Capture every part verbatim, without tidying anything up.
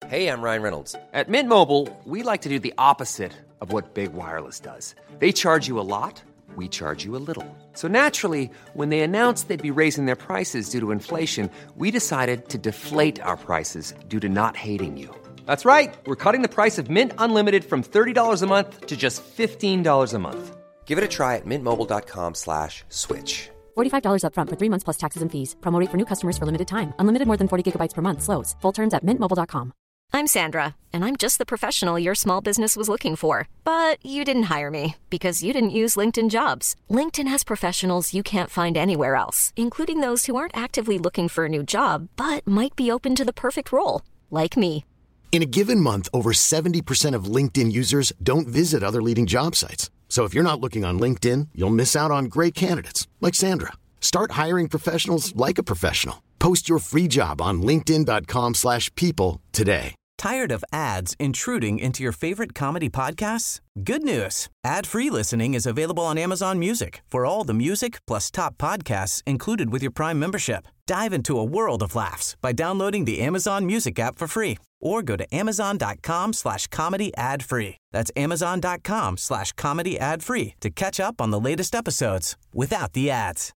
Hey, I'm Ryan Reynolds. At Mint Mobile, we like to do the opposite of what Big Wireless does. They charge you a lot, we charge you a little. So naturally, when they announced they'd be raising their prices due to inflation, we decided to deflate our prices due to not hating you. That's right. We're cutting the price of Mint Unlimited from thirty dollars a month to just fifteen dollars a month. Give it a try at mintmobile.com slash switch. forty-five dollars up front for three months plus taxes and fees. Promo rate for new customers for limited time. Unlimited more than forty gigabytes per month. Slows full terms at mint mobile dot com. I'm Sandra, and I'm just the professional your small business was looking for. But you didn't hire me because you didn't use LinkedIn Jobs. LinkedIn has professionals you can't find anywhere else, including those who aren't actively looking for a new job, but might be open to the perfect role, like me. In a given month, over seventy percent of LinkedIn users don't visit other leading job sites. So if you're not looking on LinkedIn, you'll miss out on great candidates like Sandra. Start hiring professionals like a professional. Post your free job on linkedin.com slash people today. Tired of ads intruding into your favorite comedy podcasts? Good news. Ad-free listening is available on Amazon Music for all the music plus top podcasts included with your Prime membership. Dive into a world of laughs by downloading the Amazon Music app for free or go to amazon.com slash comedy ad free. That's amazon.com slash comedy ad free to catch up on the latest episodes without the ads.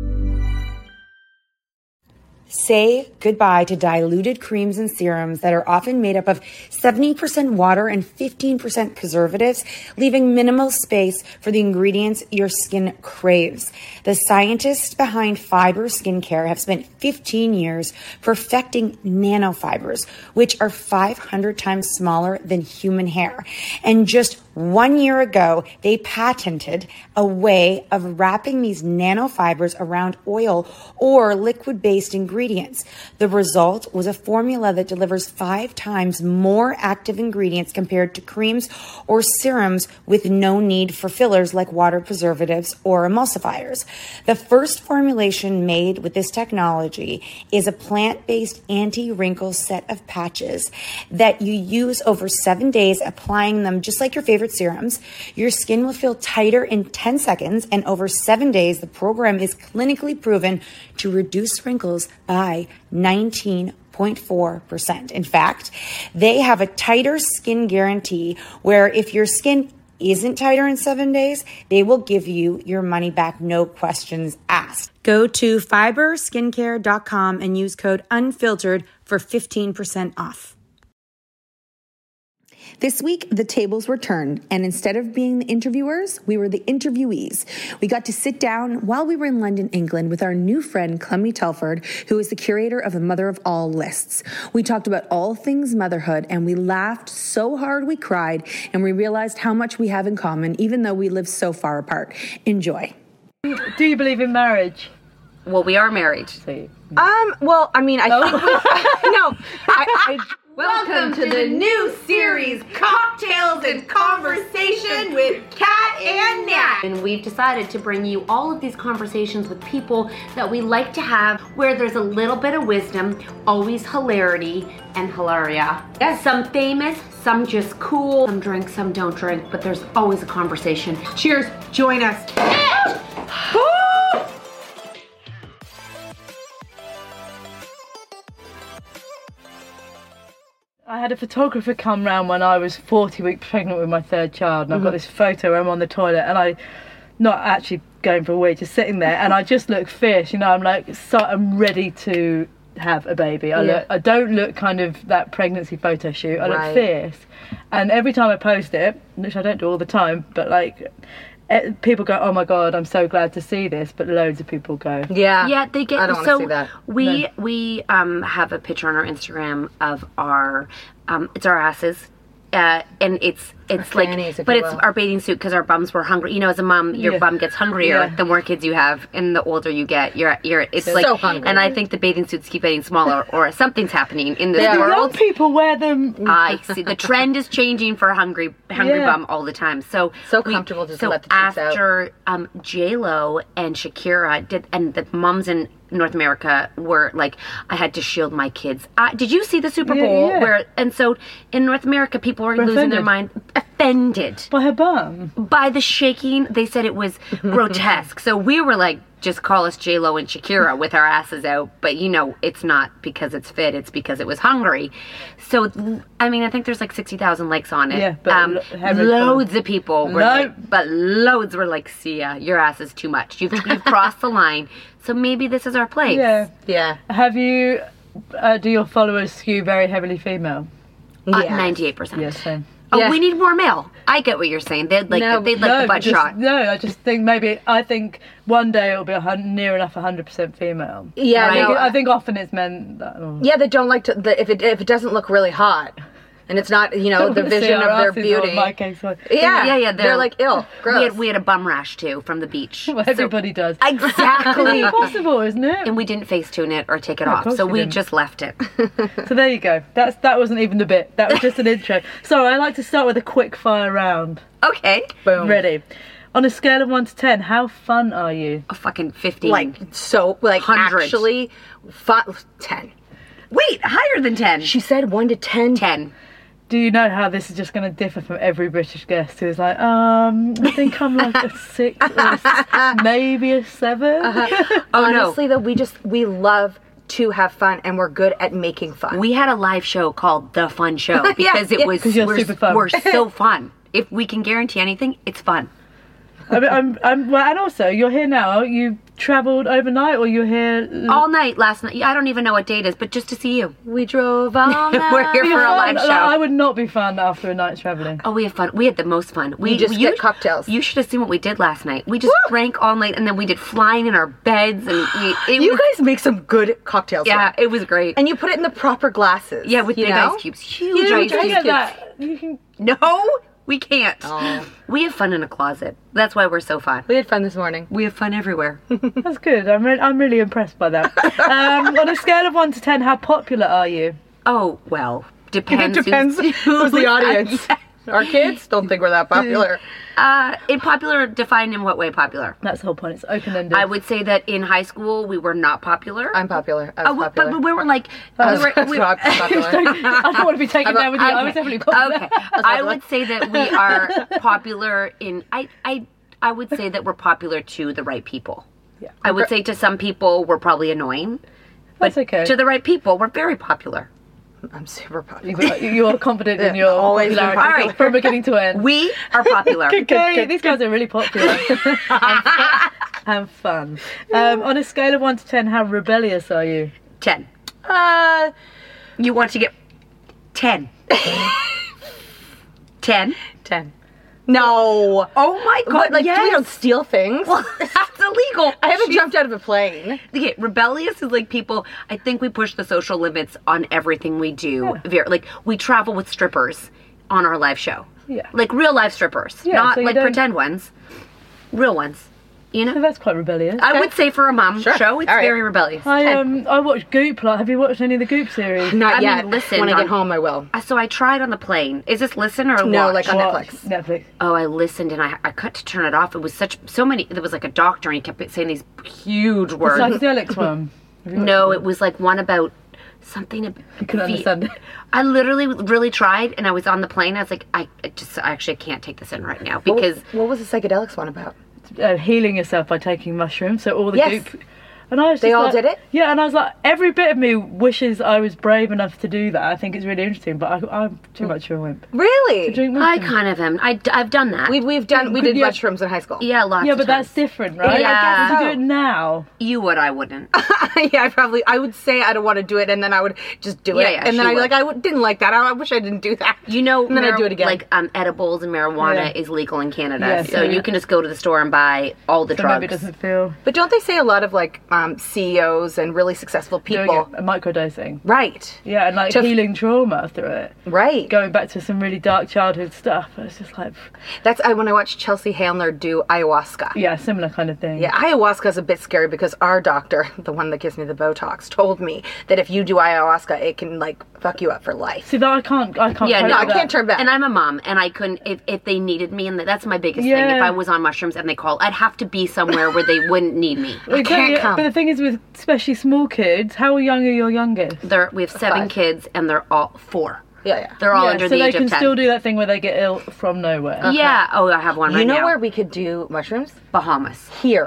Say goodbye to diluted creams and serums that are often made up of seventy percent water and fifteen percent preservatives, leaving minimal space for the ingredients your skin craves. The scientists behind Fiber Skincare have spent fifteen years perfecting nanofibers, which are five hundred times smaller than human hair. And just one year ago, they patented a way of wrapping these nanofibers around oil or liquid-based ingredients. The result was a formula that delivers five times more active ingredients compared to creams or serums with no need for fillers like water preservatives or emulsifiers. The first formulation made with this technology is a plant-based anti-wrinkle set of patches that you use over seven days, applying them just like your favorite serums. Your skin will feel tighter in ten seconds, and over seven days, the program is clinically proven to reduce wrinkles by nineteen point four percent. In fact, they have a tighter skin guarantee where if your skin isn't tighter in seven days, they will give you your money back, no questions asked. Go to fiber skincare dot com and use code UNFILTERED for fifteen percent off. This week, the tables were turned, and instead of being the interviewers, we were the interviewees. We got to sit down while we were in London, England, with our new friend, Clemmy Telford, who is the curator of the Mother of All lists. We talked about all things motherhood, and we laughed so hard we cried, and we realized how much we have in common, even though we live so far apart. Enjoy. Do you believe in marriage? Well, we are married. See. Um, well, I mean, I Oh. think we, no, I, I Welcome to the new series, Cocktails and Conversation with Kat and Nat. And we've decided to bring you all of these conversations with people that we like to have where there's a little bit of wisdom, always hilarity and hilaria. Yes. Some famous, some just cool, some drink, some don't drink, but there's always a conversation. Cheers, join us. I had a photographer come round when I was forty weeks pregnant with my third child, and I've got this photo where I'm on the toilet and I, not actually going for a wee, just sitting there, and I just look fierce, you know, I'm like, so I'm ready to have a baby. I, yeah. look, I don't look kind of that pregnancy photo shoot, I look right. fierce. And every time I post it, which I don't do all the time, but like, people go, oh my god, I'm so glad to see this, but loads of people go, yeah, yeah, they get. I don't so want to see that. We No. we um have a picture on our Instagram of our um it's our asses, uh, and it's it's Our like, fannies, if but you it's will. our bathing suit because our bums were hungry. You know, as a mom, your Yeah. bum gets hungrier Yeah. the more kids you have, and the older you get, you're you're. It's So like, hungry. and I think the bathing suits keep getting smaller, or something's happening in this Yeah. young world. people wear them. I see the trend is changing for a hungry hungry Yeah. bum all the time. So So comfortable just to so let the cheeks out. after um, J Lo and Shakira did, and the moms in North America were like, I had to shield my kids. Uh, did you see the Super Yeah, Bowl yeah. where? And so in North America, people were Were losing their offended. mind, offended By her bum. by the shaking. They said it was grotesque. So we were like, just call us J-Lo and Shakira with our asses out. But, you know, it's not because it's fit. It's because it was hungry. So, I mean, I think there's like sixty thousand likes on it. Yeah, but um, lo- loads of people were No. like, but loads were like, see ya, your ass is too much. You've, you've crossed the line. So maybe this is our place. Yeah. Yeah. Have you, uh, do your followers skew very heavily female? Uh, Yes. ninety-eight percent. Yes, same. Oh, Yeah. we need more male. I get what you're saying. They'd like, No, they'd like no, the butt just, shot. No, I just think maybe, I think one day it'll be a hun- near enough one hundred percent female. Yeah, I think, no, I think often it's men that... Oh. Yeah, they don't like to. The, if it if it doesn't look really hot, and it's not, you know, the See vision our of their asses beauty. on my case, like- Yeah, Yeah, yeah, They're, they're- like ill. Gross. We had, we had a bum rash too from the beach. Well, So- everybody does. Exactly. It's impossible, isn't it? And we didn't Facetune it or take it No, of off, course so we we didn't. just left it. So there you go. That's That wasn't even the bit. That was just an intro. So I like to start with a quick fire round. Okay. Boom. Ready? On a scale of one to ten, how fun are you? A fucking fifteen. like so like Hundred. actually, five, ten. Wait, higher than ten. She said one to ten. ten. Do you know how this is just going to differ from every British guest who's like, um, I think I'm like a six or a s- maybe a seven? Uh-huh. Oh Honestly, no. though, we just we love to have fun, and we're good at making fun. We had a live show called The Fun Show because it yeah. was 'Cause you're we're, super fun. we're so fun. If we can guarantee anything, it's fun. I mean, I'm, I'm, well, and also, you're here now. You travelled overnight or you're here... l- All night last night. I don't even know what date it is, but just to see you. we drove all night. We're here for a Fun. live Like, show. I would not be fun after a night's travelling. Oh, we had fun. We had the most fun. We You just get cocktails. You should have seen what we did last night. We just drank all night, and then we did flying in our beds, and we, it You was, guys make some good cocktails. yeah, though. it was great. and you put it in the proper glasses. yeah, with you big know? ice cubes, huge, Huge ice ice cubes. Look at that. You can... No, we can't. Oh. We have fun in a closet. That's why we're so fun. We had fun this morning. We have fun everywhere. That's good. I'm, re- I'm really impressed by that. Um, on a scale of one to ten, how popular are you? Oh well, depends. It depends who's, who's the audience. Our kids don't think we're that popular. Uh, in popular, defined in what way popular? That's the whole point. It's open-ended. I would say that in high school we were not popular. I'm popular. I was Oh, but- popular. but we were like, I we was, were, I was we- popular. I don't want to be taken down with you. I was Okay. definitely popular. Okay, I would say that we are popular in. I I I would say that we're popular to the right people. Yeah. I would say to some people we're probably annoying, That's okay. to the right people we're very popular. I'm super popular. You- You're confident in Yeah, your always been popularity popular. All right. from beginning to end. We are popular. Okay, these guys are really popular and, and fun. Um, on a scale of one to ten, how rebellious are you? Ten. Uh, You want to get ten. Ten. ten. No. Oh my god! What, like, yes. we don't steal things. Well, that's illegal. I haven't She's- jumped out of a plane. Okay, rebellious is like people. I think we push the social limits on everything we do. Very, like we travel with strippers on our live show. Yeah. Like real life strippers, Yeah, not so you like don't- pretend ones. Real ones. You So know. that's quite rebellious. I would say for a mom Sure. show, it's All right. very rebellious. I Ten. um I watched Goop. Like, have you watched any of the Goop series? Not I yet. mean, listen, when I on- get home, I will. Uh, So I tried on the plane. Is this listen or No, watch? like on Watch. Netflix. Netflix. Oh, I listened and I I cut to turn it off. It was such so many. There was like a doctor and he kept saying these huge The words. psychedelics one. Have you watched No, it? it was like one about something. About You couldn't fe- understand it. I literally really tried, and I was on the plane. I was like, I, I just I actually can't take this in right now because What was the psychedelics one about? Uh, healing yourself by taking mushrooms. So all the Yes. Goop. And I was They just all like- did it? Yeah, and I was like, every bit of me wishes I was brave enough to do that. I think it's really interesting, but I, I'm too much of a wimp. Really? To drink I mushrooms. kind of am. I, have done that. We've we've done we Could did you- mushrooms in high school. yeah, lots. Yeah, of but that's times. different, right? Yeah. I guess so. you do it now. You would, I wouldn't. yeah, I probably I would say I don't want to do it, and then I would just do Yeah, it, yeah, and then she I'd be would. like I w- didn't like that. I, I wish I didn't do that. You know, and then I'd mar- do it again. Like um, edibles and marijuana Yeah. is legal in Canada, Yeah, so so- you can just go to the store and buy all the So drugs. maybe it doesn't feel But don't they say a lot of like um, C E Os and really successful doing people? it, microdosing. Right, Yeah, and like To- healing trauma through it. right. Going back to some really dark childhood stuff. It's just like, That's I, when I watched Chelsea Handler do ayahuasca. yeah, similar kind of thing. Yeah, ayahuasca is a bit scary because our doctor, the one that gives me the Botox, told me that if you do ayahuasca, it can like fuck you up for life. See, that I can't, I can't. Yeah, cope no, with I that. can't turn back. And I'm a mom, and I couldn't if, if they needed me, and that's my biggest thing. Yeah. If I was on mushrooms and they called, I'd have to be somewhere where they wouldn't need me. Exactly, can't come. But the thing is, with especially small kids, how young are your youngest? They're, we have seven Five. kids, and they're all four. Yeah, yeah. They're all Yeah, under so the they age can of ten. still do that thing where they get ill from nowhere. Yeah. Oh, I have one You right know now. where we could do mushrooms? Bahamas. Here.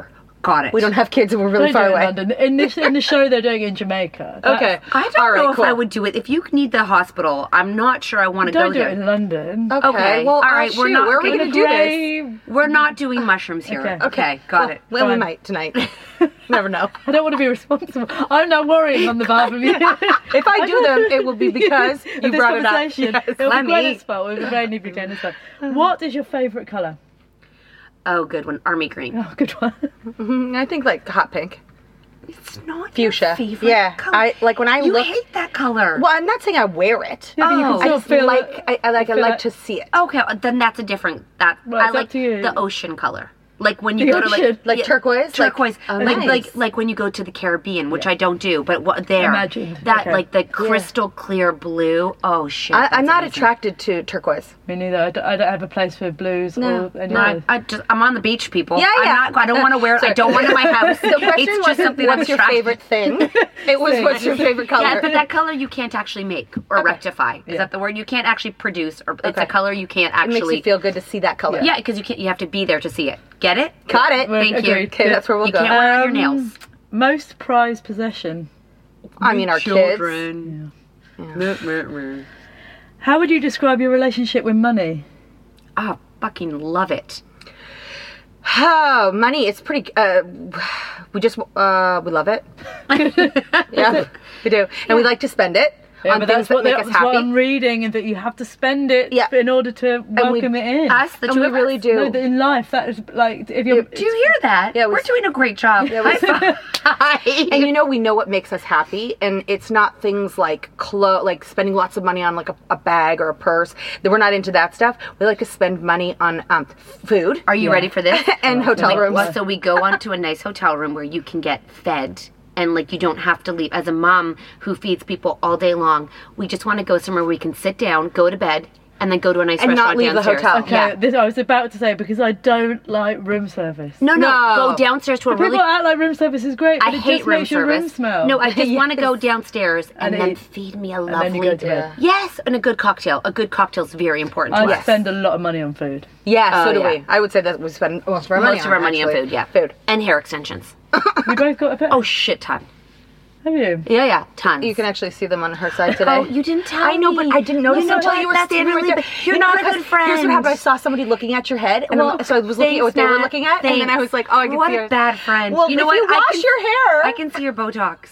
Got it. We don't have kids and we're really They far do it away. in London. In this in the show they're doing it in Jamaica. That's- Okay. I don't All right, know cool. if I would do it. If you need the hospital, I'm not sure I want to go Don't do there. it in London. Okay. Okay, Well, all right, uh, we're shoot, not where are we gonna going to do this? Grey- We're not doing mushrooms here. Okay. Okay, got it. Well, we Fine. might tonight. Never know. I don't want to be responsible. I'm not worrying on the behalf of you. If I do them, it will be because you Of this brought it up. conversation. Yes. It'll Let be me- Gwyneth's fault. It'll be mainly be Gwyneth's fault. What is your favourite colour? Oh, good one. Army green. Oh, good one. Mm, I think like hot pink. It's not Fuchsia. your favorite Yeah, color. I- like, when I you look- hate that color. Well, I'm not saying I wear it. Yeah, but you can Oh. I still just feel like it. I, I like I feel like it. to see it. Okay, then that's a different. That Well, I it's up like to you. the ocean color. Like when you The go to ocean. like Like turquoise? turquoise, Like- like oh, like, nice. like like when you go to the Caribbean, which I don't do, but what there, Imagined, that okay. like the crystal clear blue. Oh shit! I, that's I'm not amazing. attracted to turquoise. Me neither. I don't, I don't have a place for blues No. or any No, I, others. I just I'm on the beach, people. Yeah, I'm yeah. not, I don't want to wear it. I So- don't want it in my house. The question it's just wasn't something what's I'm your attracted- favorite thing. It was what's your favorite color. Yeah, but that color you can't actually make or Okay. rectify. Is Yeah. that the word? You can't actually produce, or it's Okay. a color you can't it makes actually. you feel good to see that color. Yeah, because you can't. You have to be there to see it. Get it? Got it. Well, Thank you. agreed. Okay, that's where we'll You go. can't wear it on your Um, nails. Most prized possession. I mean, our Children. How would you describe your relationship with money? Ah, fucking love it. kids. Oh, money. It's pretty. Uh, we just uh, we love it. Yeah, we do, and we like to spend it Yeah, on but things that's that what, make that's us happy. what I'm reading, and that you have to spend it Yeah. in order to we- welcome it in. Us, the And two we of really us. do. No, that in life, that is like if you're. Do you hear that? Yeah, we- we're doing a great job. Yeah, we- Hi. And you know, we know what makes us happy, and it's not things like clo- like spending lots of money on like a, a bag or a purse. That we're not into that stuff. We like to spend money on um, food. Are you ready for this? And hotel Like, rooms. well, so we go onto a nice hotel room where you can get fed. And like you don't have to leave. As a mom who feeds people all day long, we just want to go somewhere where we can sit down, go to bed, and then go to a nice And not restaurant leave the downstairs. hotel. Okay, Yeah. this, I was about to say because I don't like room service. No, no, No. go downstairs to a People really. act like room service is great, but I it hate just room makes your room service. smell. No, I just want to go downstairs and, And then eat. feed me a And then lovely. you go to bed. Yes, and a good cocktail. A good cocktail is very important to I us. spend a lot of money on food. Yeah, so Oh, do yeah. we. I would say that we spend most of our money Most on of our money on actually. food, yeah. Food. And hair extensions. You both got a pet? Oh, shit ton. Have you? Yeah, yeah, tons. You can actually see them on her side today. Oh, you didn't tell I know, me. but I didn't notice You know until what? you were That's standing really right there. bad. You're You know, not a because good friend. Here's what happened. I saw somebody looking at your head, and Well, I'm, so I was looking at what thanks, they were Nat. looking at, and then I was like, oh, I can what see a her. bad friend. Well, you know if what? you I wash can, your hair. I can see your Botox.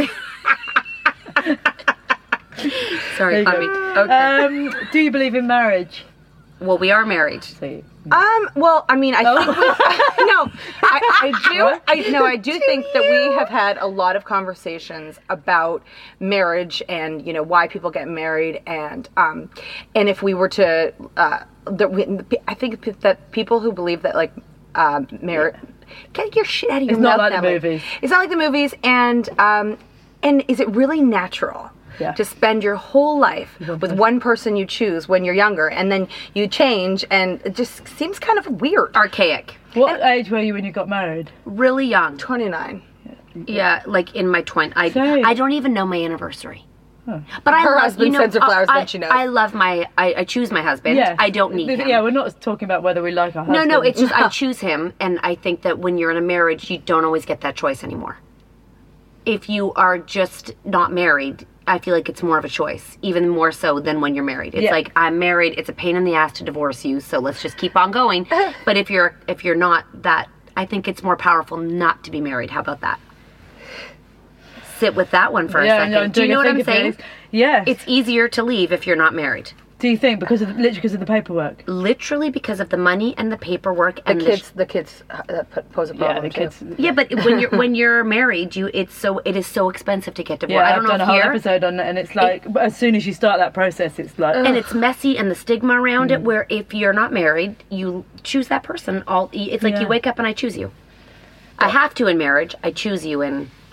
There Sorry, you Tommy. go. Okay. Um, do you believe in marriage? well, we are married. See. Um. Well, I mean, I Oh. think we, no, I, I do. I no, I do think that we have had a lot of conversations about marriage and you know why people get married and um and if we were to uh that we, I think that people who believe that like um marriage get your shit out of your It's not mouth, like the Natalie. movies. It's not like the movies, and um and is it really natural? Yeah. To spend your whole life with one person you choose when you're younger, and then you change, and it just seems kind of weird. Archaic. What age were you when you got married? Really young. twenty-nine. Yeah, like in my twenties. I, Same. I don't even know my anniversary. But I Her love, husband you know, sends her flowers, I, then she knows. I love my. I, I choose my husband. Yeah. I don't need him. Yeah, we're not talking about whether we like our No, husband. no, it's just I choose him, and I think that when you're in a marriage, you don't always get that choice anymore. If you are just not married, I feel like it's more of a choice, even more so than when you're married. It's Yeah. like I'm married; it's a pain in the ass to divorce you, so let's just keep on going. But if you're if you're not that, I think it's more powerful not to be married. How about that? Sit with that one for Yeah, a second. no, Do you doing know a what I'm finger saying? face. Yes. It's easier to leave if you're not married. Do you think because of the, literally because of the paperwork? Literally because of the money and the paperwork The and kids, the kids uh, that put- pose a problem Yeah, the too. kids. Yeah, but when you're when you're married, you it's so it is so expensive to get divorced. Yeah, I don't I've know done a if whole here, episode on it, and it's like but as soon as you start that process, it's like and it's messy and the stigma around Mm. it. Where if you're not married, you choose that person. All it's like Yeah. you wake up and I choose you. I have to in marriage. I choose you in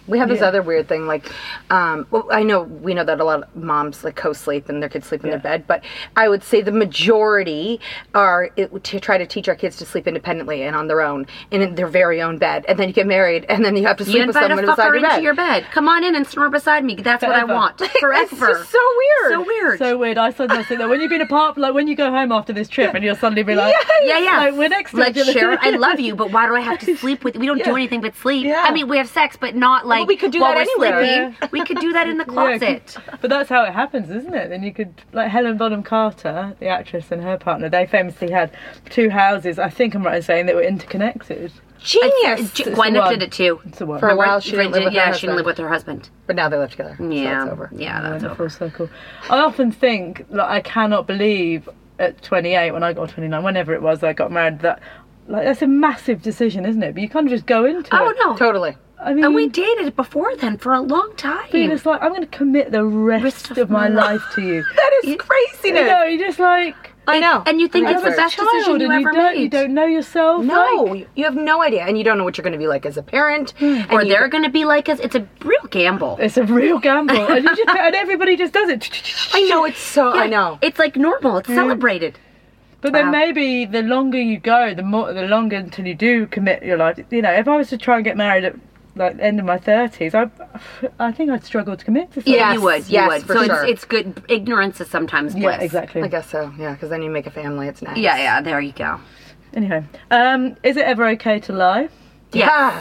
We have this Yeah. other weird thing, like, um, well, I know, we know that a lot of moms, like, co-sleep and their kids sleep in Yeah. their bed, but I would say the majority are it, to try to teach our kids to sleep independently and on their own, in their very own bed. And then you get married, and then you have to sleep You with invite a someone beside fucker your bed. into your bed. Come on in and snore beside me. That's what I Forever. want. Forever. It's just so weird. So weird. So weird. I sometimes think that when you've been apart, like when you go home after this trip and you'll suddenly be like, yeah, yeah. like, we're next to Let's each other. share it. I love you, but why do I have to sleep with you? We don't do Yeah. anything but sleep. Yeah. I mean, we have sex, but not like we could do while that we're anywhere. sleeping. Yeah. We could do that in the Yeah, closet. but that's how it happens, isn't it? Then you could, like Helen Bonham Carter, the actress, and her partner, they famously had two houses, I think I'm right in saying, that were interconnected. Genius. J- It's Gwyneth the one. did it too. It's the one. For a while, Remember? she didn't live with her yeah, husband. she didn't live with her husband. But now they live together. So Yeah, it's over. yeah, that's Went over. full circle. I often think, like, I cannot believe at twenty-eight, when I got twenty-nine, whenever it was I got married, that, like, that's a massive decision, isn't it? But you kind of just go into Oh it. no, Totally. I mean, And we dated before then for a long time. but you're just like, I'm going to commit the rest, Rest of, of my my life to you. That is You craziness. know, you're just like, I know. And you think I it's know the it's best child, decision you and ever you don't, made. You don't know yourself. No, like- you have no idea, and you don't know what you're going to be like as a parent, and Or you- they're going to be like us. It's a real gamble. It's a real gamble, and, you just, and everybody just does it. I know it's so. I know. It's like normal. It's celebrated. But then Wow. maybe the longer you go, the more, the longer until you do commit your life. You know, if I was to try and get married at like the end of my thirties, I, I think I'd struggle to commit to something. Yeah, Yes, you would. You yes, would. for so sure. it's it's good. Ignorance is sometimes bliss. Yeah, exactly. I guess so. Yeah, because then you make a family. It's nice. Yeah, yeah. There you go. Anyway, um, is it ever okay to lie? Yeah.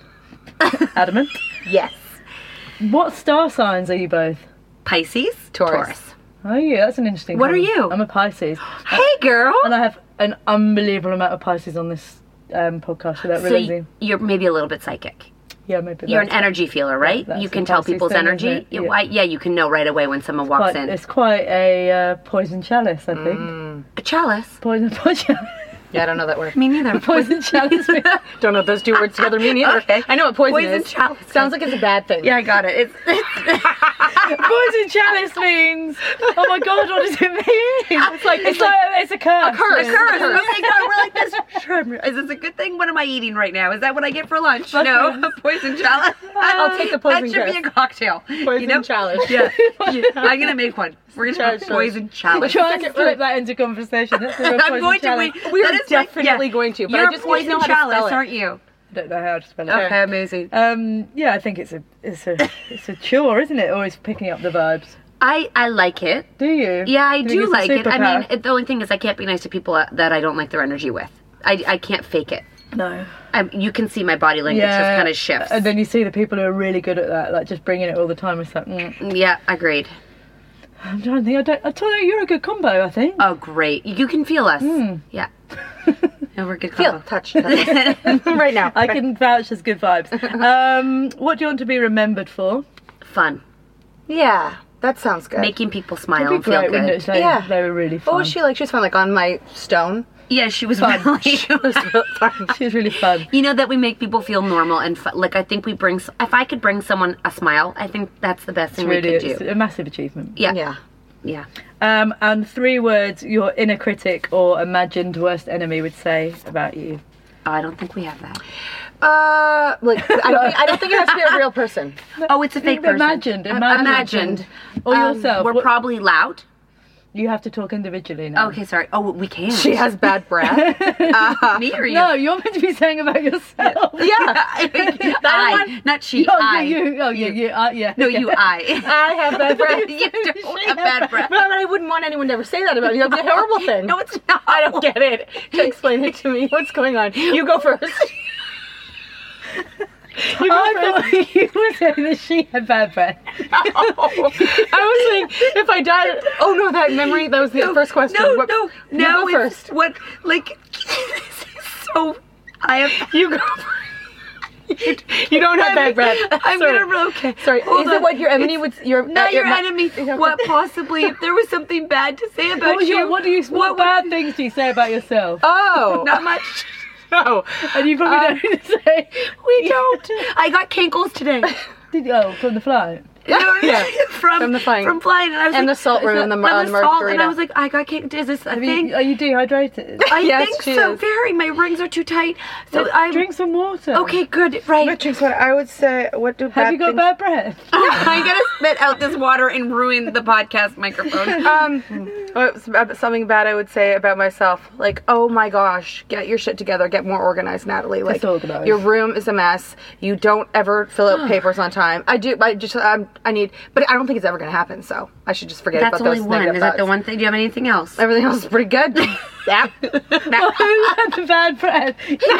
Adamant. Yes. What star signs are you both? Pisces, Taurus. Oh yeah, that's an interesting. What are comment. you? I'm a Pisces. Hey, girl. And I have an unbelievable amount of Pisces on this um, podcast without So realizing. y- you're maybe a little bit psychic. Yeah, maybe. You're an that's- energy feeler, right? that's You a can tell Pisces people's thing, isn't energy. it? Yeah. Yeah. why- yeah, you can know right away when someone walks Quite, in. it's quite a uh, poison chalice, I think. Mm. A chalice. Poison, poison, Yeah, I don't know that word. Me neither. poison chalice. Don't know what those two words together mean either. Okay. I know what poison, Poison is. chalice. Sounds like it's a bad thing. Yeah, I got it. It's, it's Poison chalice means. Oh my god, what does it mean? It's like it's like it's a curse. A curse. a curse. Okay, God, we're like this. Is this a good thing? What am I eating right now? Is that what I get for lunch? No, a poison chalice. I'll take the poison That should curse. be a cocktail. Poison you know? chalice. Yeah. Yeah. I'm gonna make one. We're gonna have Chalice. poison chalice. Try and flip that into conversation. That's the real I'm poison going to. chalice. Wait, We are that is like- definitely yeah. going to, but You're I just a need to know poison how to spell chalice, it. aren't you? I don't know how to spell it. Okay, amazing. Um, yeah, I think it's a it's a it's a chore, isn't it? Always picking up the vibes. I I like it. Do you? Yeah, I think do it's a like it. I superpower? mean, it, the only thing is I can't be nice to people that- that I don't like their energy with. I, I can't fake it. No. I, you can see my body language just kind of shifts. And then you see the people who are really good at that, like just bringing it all the time. It's like, mm. Yeah, agreed. I'm trying to think. I don't. I told you, you're a good combo. I think. Oh, great. You can feel us. Hmm. Yeah. No, we're good. Feel, combo. touch, touch. right now. I can vouch as good vibes. Um, what do you want to be remembered for? Fun. Yeah, that sounds good. Making people smile It'd be and feel great, wouldn't good. it? They, Yeah. they were really fun. What was she like? She was fun, like on my stone. Yeah, she was fun. She was really fun. You know that we make people feel normal and fu- like I think we bring. s- If I could bring someone a smile, I think that's the best It's thing really we could it's do. a massive achievement. Yeah. Yeah. Yeah. Um, and three words your inner critic or imagined worst enemy would say about you. Oh, I don't think we have that. Uh, like I don't, think, I don't think it has to be a real person. Oh, it's a fake person. Imagined, Uh, imagined. imagined. Or Um, yourself. We're What- probably loud. You have to talk individually now. Okay, sorry. Oh, we can. She has bad breath. Me or you? No, you're meant to be saying about yourself. Yeah. I, not she. Oh, I. yeah, you. Oh, yeah, you. Uh, yeah. No, you. I. I have bad breath. You don't have bad breath. But I wouldn't want anyone to ever say that about me. That'd be a horrible thing. No, it's not. I don't get it. Explain it to me. What's going on? You go first. You go I first. thought you were saying that she had bad breath. I was saying, if I died. Oh no, that memory. That was the first question. No, What- no, you no. go It's first. what like this is so. I have. You go. You, you don't have bad breath. I'm Sorry. gonna okay. Sorry. Hold is it on. what your enemy would? Your Not uh, your my- enemy. Okay. What possibly? If there was something bad to say about What, was you, your, what do you? What, what bad things do you say about yourself? Oh. Not much. No. And you probably Um, don't need to say. We don't. I got cankles today. Did you? Oh, from the flight. Yeah. from, From the plane. From plane. And, I was And like, the salt room and and the, the, uh, and the salt, and I margarita. was like, I got kicked. Is this a Have thing? you, are you dehydrated? I Yes, think she so. is. Very. My rings are too tight. So I'm. Drink some water. Okay, good. Right. But drinks what I would say, what do Have bad you got things- bad breath? I'm gonna spit out this water and ruin the podcast microphone. Um, what's ab- something bad I would say about myself, like, oh my gosh, get your shit together, get more organized, Natalie. Like, Disorganized. your room is a mess. You don't ever fill out papers on time. I do. I just. Um, I need, but I don't think it's ever gonna happen. So I should just forget That's about only those one. negative Is that the thoughts. one thing? Do you have anything else? Everything else is pretty good. Yeah. Who had the bad breath?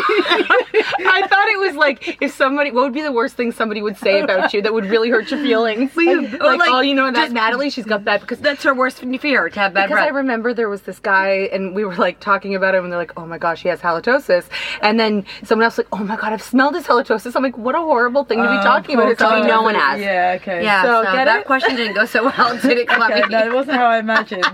I thought it was like if somebody, what would be the worst thing somebody would say about you that would really hurt your feelings? Like, or like, oh, you know that just- Natalie, she's got bad because That's her worst fear, to have bad Because I breath. remember there was this guy, and we were like talking about him, and they're like, "Oh my gosh, he has halitosis," and then someone else like, "Oh my god, I've smelled his halitosis." I'm like, "What a horrible thing to be Oh, talking about." poor It's something guy. no no one one has. has. Yeah, okay. Yeah, So, so, get that it? question didn't go so well, did it, Chloe? Okay, no, it wasn't how I imagined.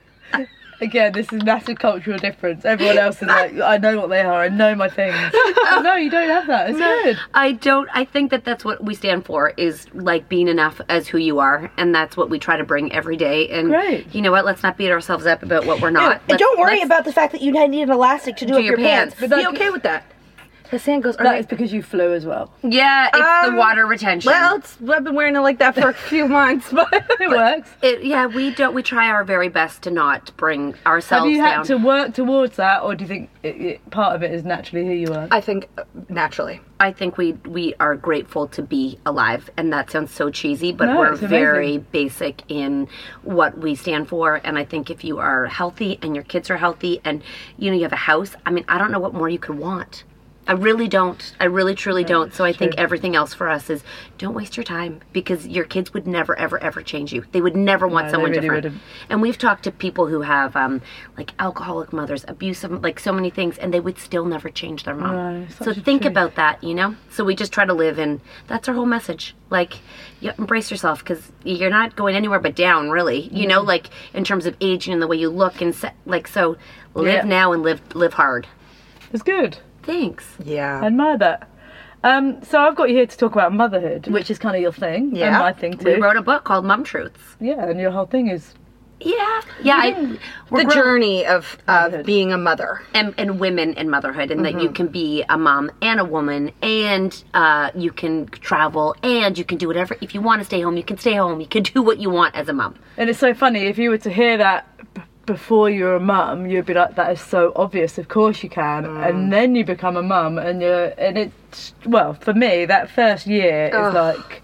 Again, this is massive cultural difference. Everyone else is like, I know what they are, I know my things. Oh, no, you don't have that. It's good. I don't. I think that that's what we stand for, is like being enough as who you are, and that's what we try to bring every day. And Great. you know what? Let's not beat ourselves up about what we're not. And Let's- don't worry let's- about the fact that you need an elastic to do Do up your your pants. pants. Be But okay with that. The sand goes. That is because you flew as well. Yeah, it's Um, the water retention. Well, it's, I've been wearing it like that for a few months, but It works. It, yeah, we don't. We try our very best to not bring ourselves Have you down. had to work towards that, or do you think it, it, part of it is naturally who you are? I think uh, naturally. I think we we are grateful to be alive, and that sounds so cheesy, but No, we're it's amazing. very basic in what we stand for. And I think if you are healthy and your kids are healthy, and you know you have a house, I mean, I don't know what more you could want. I really don't. I really truly don't. So I think everything else for us is don't waste your time, because your kids would never ever ever change you. They would never want No, they someone really different. wouldn't. And we've talked to people who have um, like alcoholic mothers, abusive, like so many things, and they would still never change their mom. No, so such a think truth. about that, you know? So we just try to live, and that's our whole message. Like, you embrace yourself, because you're not going anywhere but down, really. You know, like in terms of aging and the way you look, and se- like, so live Yeah. now and live live hard. It's good. Thanks. I Yeah. admire that. Um, so I've got you here to talk about motherhood, which is kind of your thing, and Yeah. my thing too. We wrote a book called Mom Truths. Yeah, and your whole thing is Yeah. Yeah. I, we're The grown- journey of, of Motherhood. being a mother. and, and women in motherhood, and that you Mm-hmm. can be a mom and a woman, and uh, you can travel, and you can do whatever. If you want to stay home, you can stay home. You can do what you want as a mom. And it's so funny, if you were to hear that b- before you're a mum, you'd be like, that is so obvious, of course you can. Mm. And then you become a mum, and you're, and it's, well, for me, that first year is Ugh. like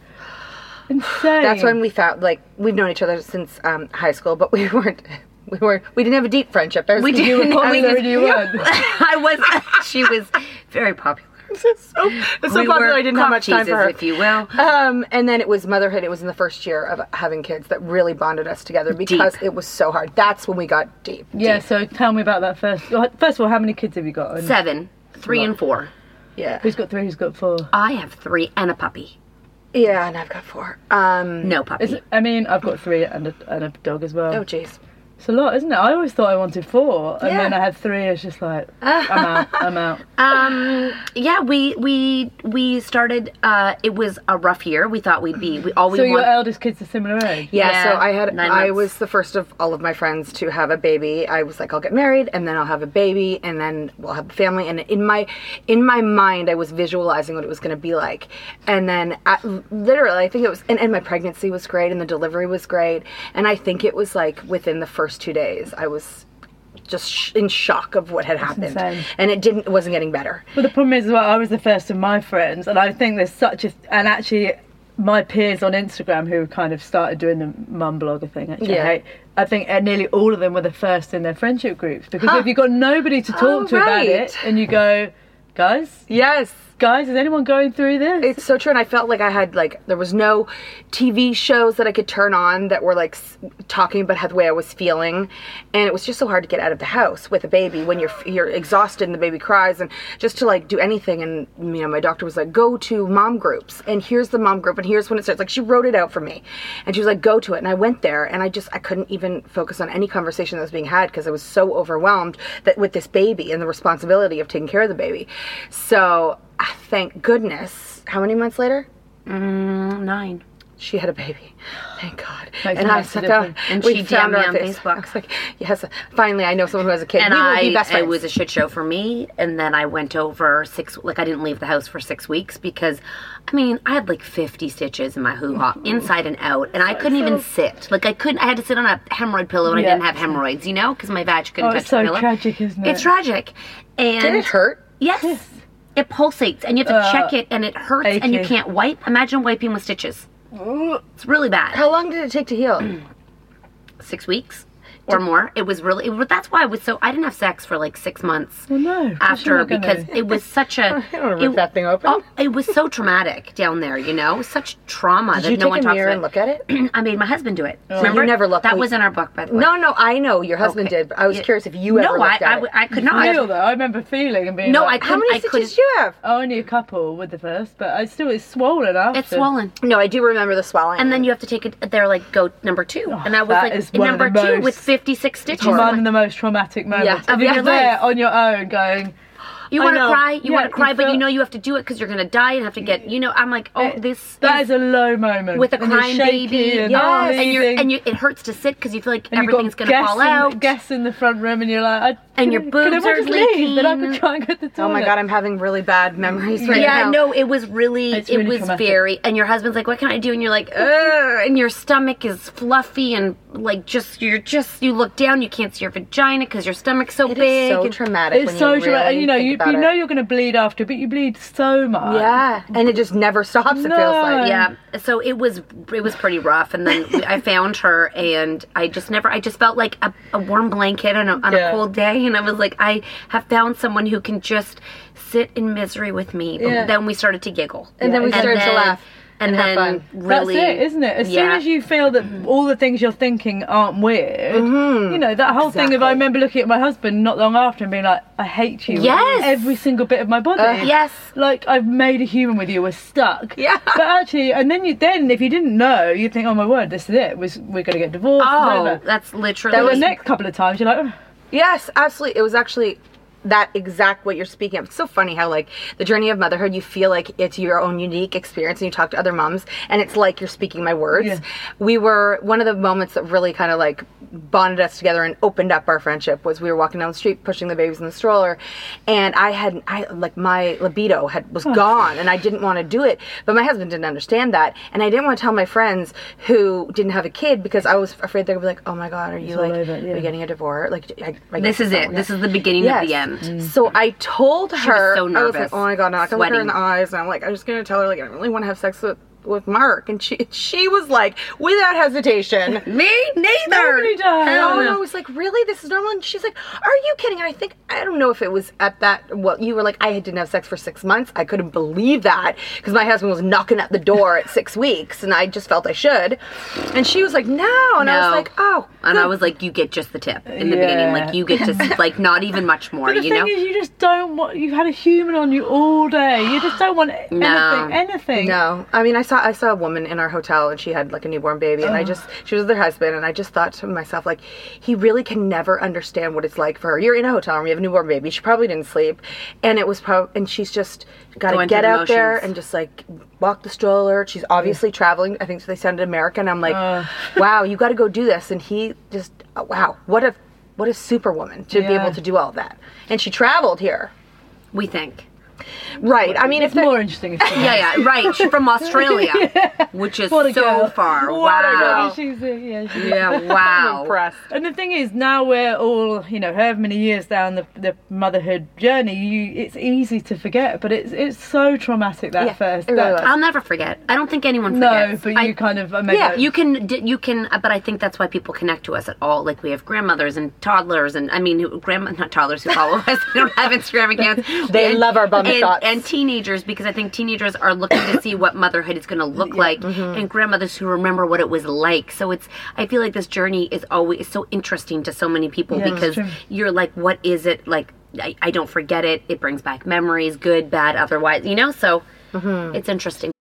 insane. That's when we found, like, we've known each other since um, high school, but we weren't, we were, we didn't have a deep friendship. There was We You were didn't- popular we- and you weren't. I was. She was very popular. so, it's so We popular were I didn't have much time for cock her. teasers, if you will. Um, and then it was motherhood. It was in the first year of having kids that really bonded us together because Deep. it was so hard. That's when we got deep. Yeah, so tell me about that first. First of all, how many kids have you got? And Seven, three, and four. Yeah. Who's got three? Who's got four? I have three and a puppy. Yeah, and I've got four. Um, No puppy. Is it, I mean, I've got three and a, and a dog as well. oh, jeez. It's a lot, isn't it? I always thought I wanted four, and Yeah. then I had three. It's just like, I'm out. I'm out. Um. Yeah. We we we started. Uh. It was a rough year. We thought we'd be. We all we So your want. eldest kid's a similar age. Yeah, Yeah, so I had nine I months. was the first of all of my friends to have a baby. I was like, I'll get married and then I'll have a baby and then we'll have a family. And in my in my mind, I was visualizing what it was going to be like. And then at, literally, I think it was, and, and my pregnancy was great and the delivery was great. And I think it was like within the first two days, I was just sh- in shock of what had happened. insane. And it didn't, it wasn't getting better. But the problem is, as well, I was the first of my friends, and I think there's such a, and actually, my peers on Instagram who kind of started doing the mum blogger thing, actually, Yeah. I, hate, I think uh, nearly all of them were the first in their friendship groups, because Huh. if you've got nobody to talk Oh, to about right. it, and you go, guys, Yes. guys, is anyone going through this? It's so true, and I felt like I had like there was no T V shows that I could turn on that were like s- talking about how the way I was feeling, and it was just so hard to get out of the house with a baby when you're you're exhausted and the baby cries, and just to like do anything. And you know, my doctor was like, go to mom groups, and here's the mom group, and here's when it starts. Like she wrote it out for me, and she was like, go to it, and I went there, and I just I couldn't even focus on any conversation that was being had because I was so overwhelmed that with this baby and the responsibility of taking care of the baby. So. Thank goodness. How many months later? Mm, nine. she had a baby. Thank God. Makes and I massive sat down difference. And we she found D M'd her me on Facebook. Facebook. I was like, yes, finally I know someone who has a kid. And we will I, be best friends. it was a shit show for me. And then I went over six, like I didn't leave the house for six weeks because, I mean, I had like fifty stitches in my hoo-ha, inside and out. And I couldn't even sit. Like I couldn't, I had to sit on a hemorrhoid pillow and Yeah. I didn't have hemorrhoids, you know, because my vag couldn't Oh, touch it's so the pillow. tragic, isn't it? It's tragic. And Did it hurt? Yes. It pulsates and you have to Uh, check it and it hurts and you achy. can't wipe. Imagine wiping with stitches. It's really bad. How long did it take to heal? Six weeks or more. It was really, it, that's why I was so, I didn't have sex for like six months Well, no. after you're not gonna. because it was such a, I don't remember it, that thing open. oh, it was so traumatic down there, you know, such trauma Did that you no take one a talks mirror about. and look at it? I made my husband do it. So Remember? you never looked. That we- was in our book, by the way. No, no, I know your husband Okay. did. But I was Yeah. curious if you no, ever I, looked at I, it. w- I could I not. feel though. I remember feeling and being No, like, I How couldn't. many I stitches couldn't. do you have? only a couple with the first, but I still it's swollen after. It's swollen. No, I do remember the swelling. And then you have to take it. They're like, go number two, and I was that like, is one of number the two most- with fifty-six stitches. One I'm of the like, most traumatic moments. Yeah, and of you're your there life. on your own going, You I want to know. cry, you Yeah, want to cry, you but you feel- know you have to do it because you're going to die and have to get, you know, I'm like, oh, Eh, this that is is a low moment. with a And you're crying shaky baby. And, Oh, and you're, bleeding. and you, it hurts to sit because you feel like And you've everything's got going to fall guests in- out. Guests in the front room, and you're like, I, And your could boobs everyone are just leave, Then I leaking. could try and get the toilet. oh my God, I'm having really bad memories right yeah, now. no, it was really, It's it really was traumatic. very, and your husband's like, what can I do? And you're like, ugh, and your stomach is fluffy and like just, you're just, you look down, you can't see your vagina because your stomach's so It big. is so and- traumatic. It's when so you traumatic. really And you know, think you, about you know it. you're going to bleed after, but you bleed so much. Yeah, and it just never stops. It feels No. like. Yeah, so it was it was pretty rough, and then we, I found her, and I just never I just felt like a, a warm blanket on, a, on Yeah. a cold day, and I was like, I have found someone who can just sit in misery with me. But Yeah. then we started to giggle, And then we started to then- laugh and, and have then fun. really, That's it, isn't it? As yeah. soon as you feel that all the things you're thinking aren't weird, you know, that whole thing of I Exactly. remember looking at my husband not long after and being like, I hate you. with Yes. Every single bit of my body. yes. Like, I've made a human with you, we're stuck. Yeah. But actually, and then you, then if you didn't know, you think, oh my word, this is it. We're, we're going to get divorced. it's Oh, over. that's literally. Then the next couple of times, you're like, oh, Yes, absolutely. It was actually that exact what you're speaking of. It's so funny how like the journey of motherhood, you feel like it's your own unique experience and you talk to other moms and it's like you're speaking my words. Yeah. We were, one of the moments that really kind of like bonded us together and opened up our friendship was we were walking down the street pushing the babies in the stroller and I had, I like my libido had was gone and I didn't want to do it, but my husband didn't understand that and I didn't want to tell my friends who didn't have a kid because I was afraid they would be like, oh my God, are you all like, over, yeah. are you getting a divorce? Like, I, I This guess is so, it. yeah. This is the beginning Yes. of the end. So I told her, so I was nervous, like, oh my God, now I can look her in the sweating. eyes. And I'm like, I'm just going to tell her, like, I really want to have sex with, with Mark. And she she was like, without hesitation, Me neither. Nobody does. Hell oh, and no. I was like, really? This is normal? And she's like, are you kidding? And I think, I don't know if it was at that, well, you were like, I didn't have sex for six months. I couldn't believe that because my husband was knocking at the door at six weeks and I just felt I should. And she was like, no. And I No. was like, oh. And I good. was like, you get just the tip in the Yeah. beginning. Like, you get just, like, not even much more, But the you thing know? is, you just don't want. You've had a human on you all day. You just don't want anything. No. Anything. No, I mean, I saw I saw a woman in our hotel, and she had like a newborn baby, and I just she was with her husband, and I just thought to myself, like, he really can never understand what it's like for her. You're in a hotel room, you have a newborn baby. She probably didn't sleep, and it was probably, and she's just got to Going through get the out there motions. and just like walk the stroller. She's obviously traveling. I think they sounded American. I'm like, wow, you got to go do this, and he just, oh, wow, what a what a superwoman to be Yeah. able to do all that, and she traveled here. We think. Right. I mean, It's if more interesting. If Yeah, yeah, right. She's from Australia, which is What a so girl. far. What a wow. girl. She's, uh, yeah, she's Yeah, wow. impressed. And the thing is, now we're all, you know, however many years down the, the motherhood journey, you, it's easy to forget, but it's it's so traumatic that Yeah, first. it really that- was. I'll never forget. I don't think anyone no, forgets. but you I- kind of, I mean, Yeah, You can, d- you can, uh, but I think that's why people connect to us at all. Like we have grandmothers and toddlers, and I mean, who- grandma, not toddlers who follow us. We don't have Instagram accounts. They And- love our bum and, shots. and teenagers, because I think teenagers are looking to see what motherhood is going to look like, Mm-hmm. and grandmothers who remember what it was like. So it's, I feel like this journey is always so interesting to so many people Yeah, it's because true. you're like, what is it like? I, I don't forget it. It brings back memories, good, bad, otherwise, you know. So Mm-hmm. it's interesting.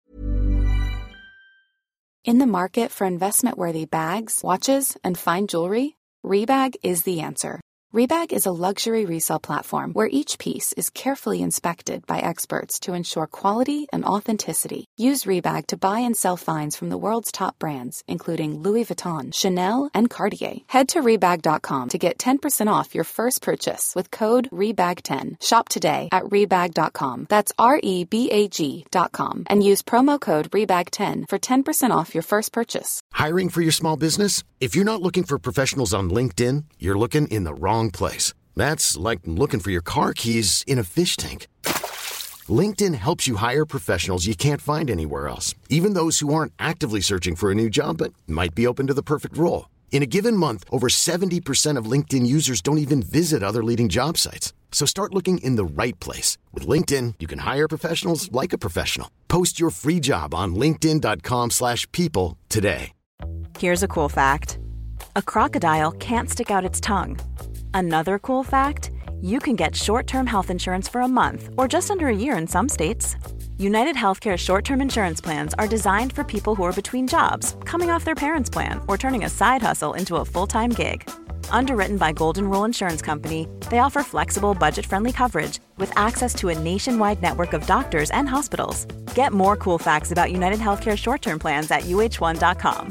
In the market for investment-worthy bags, watches, and fine jewelry, Rebag is the answer. Rebag is a luxury resale platform where each piece is carefully inspected by experts to ensure quality and authenticity. Use Rebag to buy and sell finds from the world's top brands, including Louis Vuitton, Chanel, and Cartier. Head to Rebag dot com to get ten percent off your first purchase with code R E B A G ten. Shop today at Rebag dot com. That's R E B A G dot com. And use promo code R E B A G ten for ten percent off your first purchase. Hiring for your small business? If you're not looking for professionals on LinkedIn, you're looking in the wrong place. That's like looking for your car keys in a fish tank. LinkedIn helps you hire professionals you can't find anywhere else, even those who aren't actively searching for a new job but might be open to the perfect role. In a given month, over seventy percent of LinkedIn users don't even visit other leading job sites. So start looking in the right place. With LinkedIn, you can hire professionals like a professional. Post your free job on linkedin dot com slash people today. Here's a cool fact. A crocodile can't stick out its tongue. Another cool fact, you can get short-term health insurance for a month or just under a year in some states. United Healthcare short-term insurance plans are designed for people who are between jobs, coming off their parents' plan, or turning a side hustle into a full-time gig. Underwritten by Golden Rule Insurance Company, they offer flexible, budget-friendly coverage with access to a nationwide network of doctors and hospitals. Get more cool facts about United Healthcare short-term plans at U H one dot com.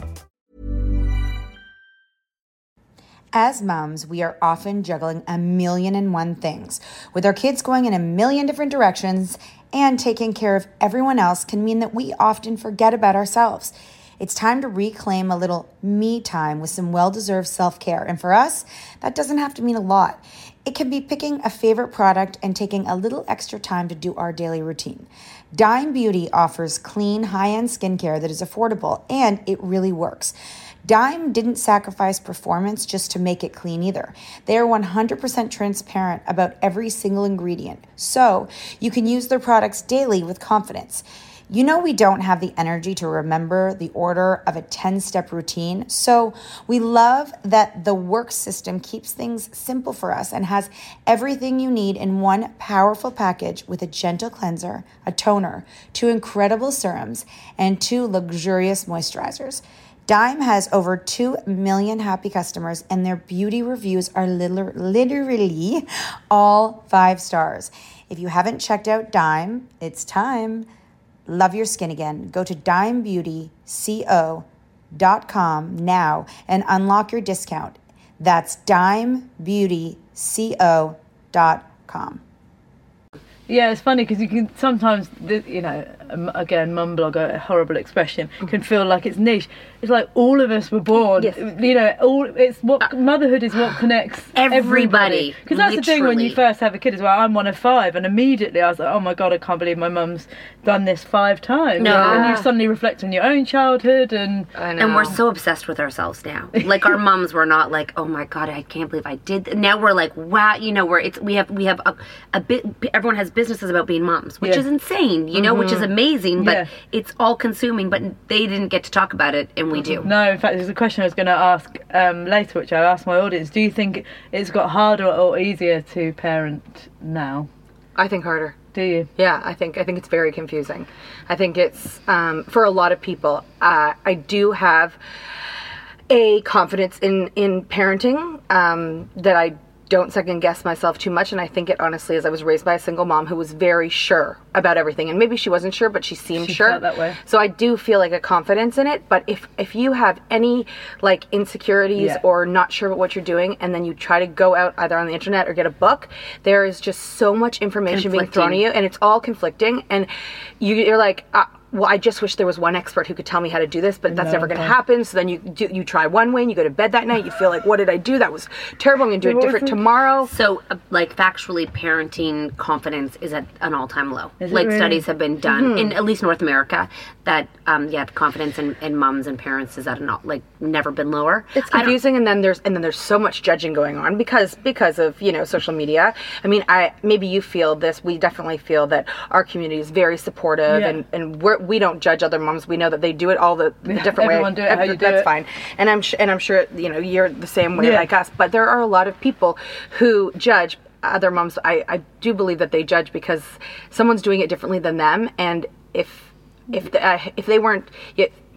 As moms, we are often juggling a million and one things. With our kids going in a million different directions and taking care of everyone else can mean that we often forget about ourselves. It's time to reclaim a little me time with some well-deserved self-care. And for us, that doesn't have to mean a lot. It can be picking a favorite product and taking a little extra time to do our daily routine. Dime Beauty offers clean, high-end skincare that is affordable, and it really works. Dime didn't sacrifice performance just to make it clean either. They are one hundred percent transparent about every single ingredient, so you can use their products daily with confidence. You know we don't have the energy to remember the order of a ten-step routine, so we love that the work system keeps things simple for us and has everything you need in one powerful package with a gentle cleanser, a toner, two incredible serums, and two luxurious moisturizers. Dime has over two million happy customers, and their beauty reviews are literally all five stars. If you haven't checked out Dime, it's time. Love your skin again. Go to dime beauty co dot com now and unlock your discount. That's dime beauty co dot com. Yeah, it's funny because you can sometimes, you know, again, mum blogger, a horrible expression, can feel like it's niche. It's like all of us were born. Yes. You know, all it's what uh, motherhood is what connects everybody. Because that's literally the thing when you first have a kid as well. I'm one of five, and immediately I was like, oh my god, I can't believe my mum's done this five times. No, and you suddenly reflect on your own childhood, and and we're so obsessed with ourselves now. Like our mums were not like, oh my god, I can't believe I did. Now we're like, wow, you know, we're it's we have we have a, a bit. Everyone has businesses about being moms, which yeah. is insane, you know, mm-hmm. which is amazing, but yeah. it's all consuming, but they didn't get to talk about it, and we do. No, in fact, there's a question I was going to ask um, later, which I asked my audience. Do you think it's got harder or easier to parent now? I think harder. Do you? Yeah, I think I think it's very confusing. I think it's, um, for a lot of people, uh, I do have a confidence in, in parenting um, that I don't second guess myself too much, and I think it honestly is I was raised by a single mom who was very sure about everything, and maybe she wasn't sure, but she seemed she sure. Felt that way. So I do feel like a confidence in it. But if if you have any like insecurities yeah. or not sure about what you're doing, and then you try to go out either on the internet or get a book, there is just so much information being thrown at you, and it's all conflicting, and you, you're like. Uh, well, I just wish there was one expert who could tell me how to do this, but that's no, never going to happen. So then you do, you try one way and you go to bed that night. You feel like, what did I do? That was terrible. I'm going to do it different tomorrow. So, uh, like, factually, parenting confidence is at an all-time low. Is like, really? Studies have been done, Mm-hmm. in at least North America, that, um, yeah, confidence in, in moms and parents is at an, like, never been lower. It's confusing, and then there's and then there's so much judging going on because because of, you know, social media. I mean, I maybe you feel this. We definitely feel that our community is very supportive, yeah. and, and we're, we don't judge other moms. We know that they do it all the, the different Everyone way. Do it how you do That's it. fine. And I'm sh- and I'm sure, you know, you're the same way yeah. like us. But there are a lot of people who judge other moms. I, I do believe that they judge because someone's doing it differently than them, and if if the, uh, if they weren't. It,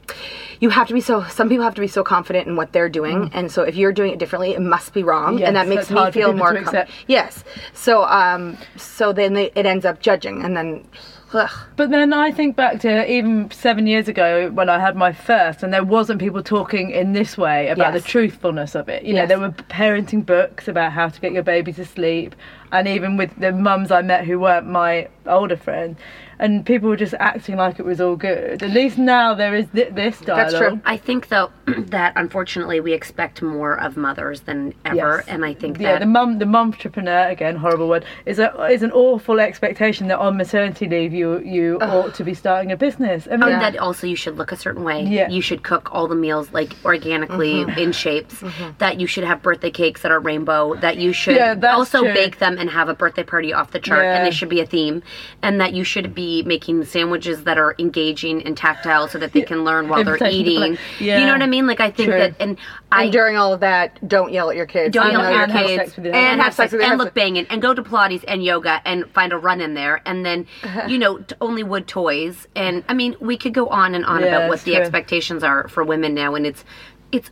you have to be so, some people have to be so confident in what they're doing. Mm. And so if you're doing it differently, it must be wrong. Yes, and that makes me feel more com- Yes. So, um, so then they, it ends up judging and then, ugh. But then I think back to even seven years ago when I had my first, and there wasn't people talking in this way about Yes. the truthfulness of it. You Yes. know, there were parenting books about how to get your baby to sleep, and even with the mums I met who weren't my older friend, and people were just acting like it was all good. At least now there is th- this dialogue. That's true. I think, though, that unfortunately we expect more of mothers than ever, Yes. and I think yeah, that... the mum, the mumtrepreneur, again, horrible word, is a is an awful expectation that on maternity leave you you ought to be starting a business. I mean, And that also you should look a certain way. Yeah. You should cook all the meals like organically Mhm. in shapes. Mhm. That you should have birthday cakes that are rainbow. That you should Yeah, that's also true. bake them and have a birthday party off the chart. Yeah. And they should be a theme. And that you should be making sandwiches that are engaging and tactile so that they can learn while they're Invitation to eating. play. Yeah. You know what I mean? Like I think True. that and I And during all of that, don't yell at your kids. don't yell know at your your kids kids. And have sex with your and husband. look banging and go to Pilates and yoga and find a run in there and then you know t- only wood toys and I mean we could go on and on Yeah, about what it's the true. expectations are for women now and it's it's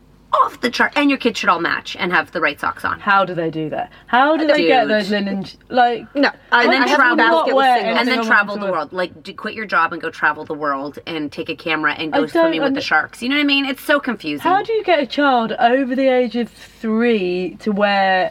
off the chart and your kids should all match and have the right socks on. How do they do that? How do they get Dude. those linen sh- like no and then I have travel not wear and anything then I travel want the to wear. world like do, quit your job and go travel the world and take a camera and I go don't swimming with under- the sharks. You know what I mean? It's so confusing. How do you get a child over the age of three to wear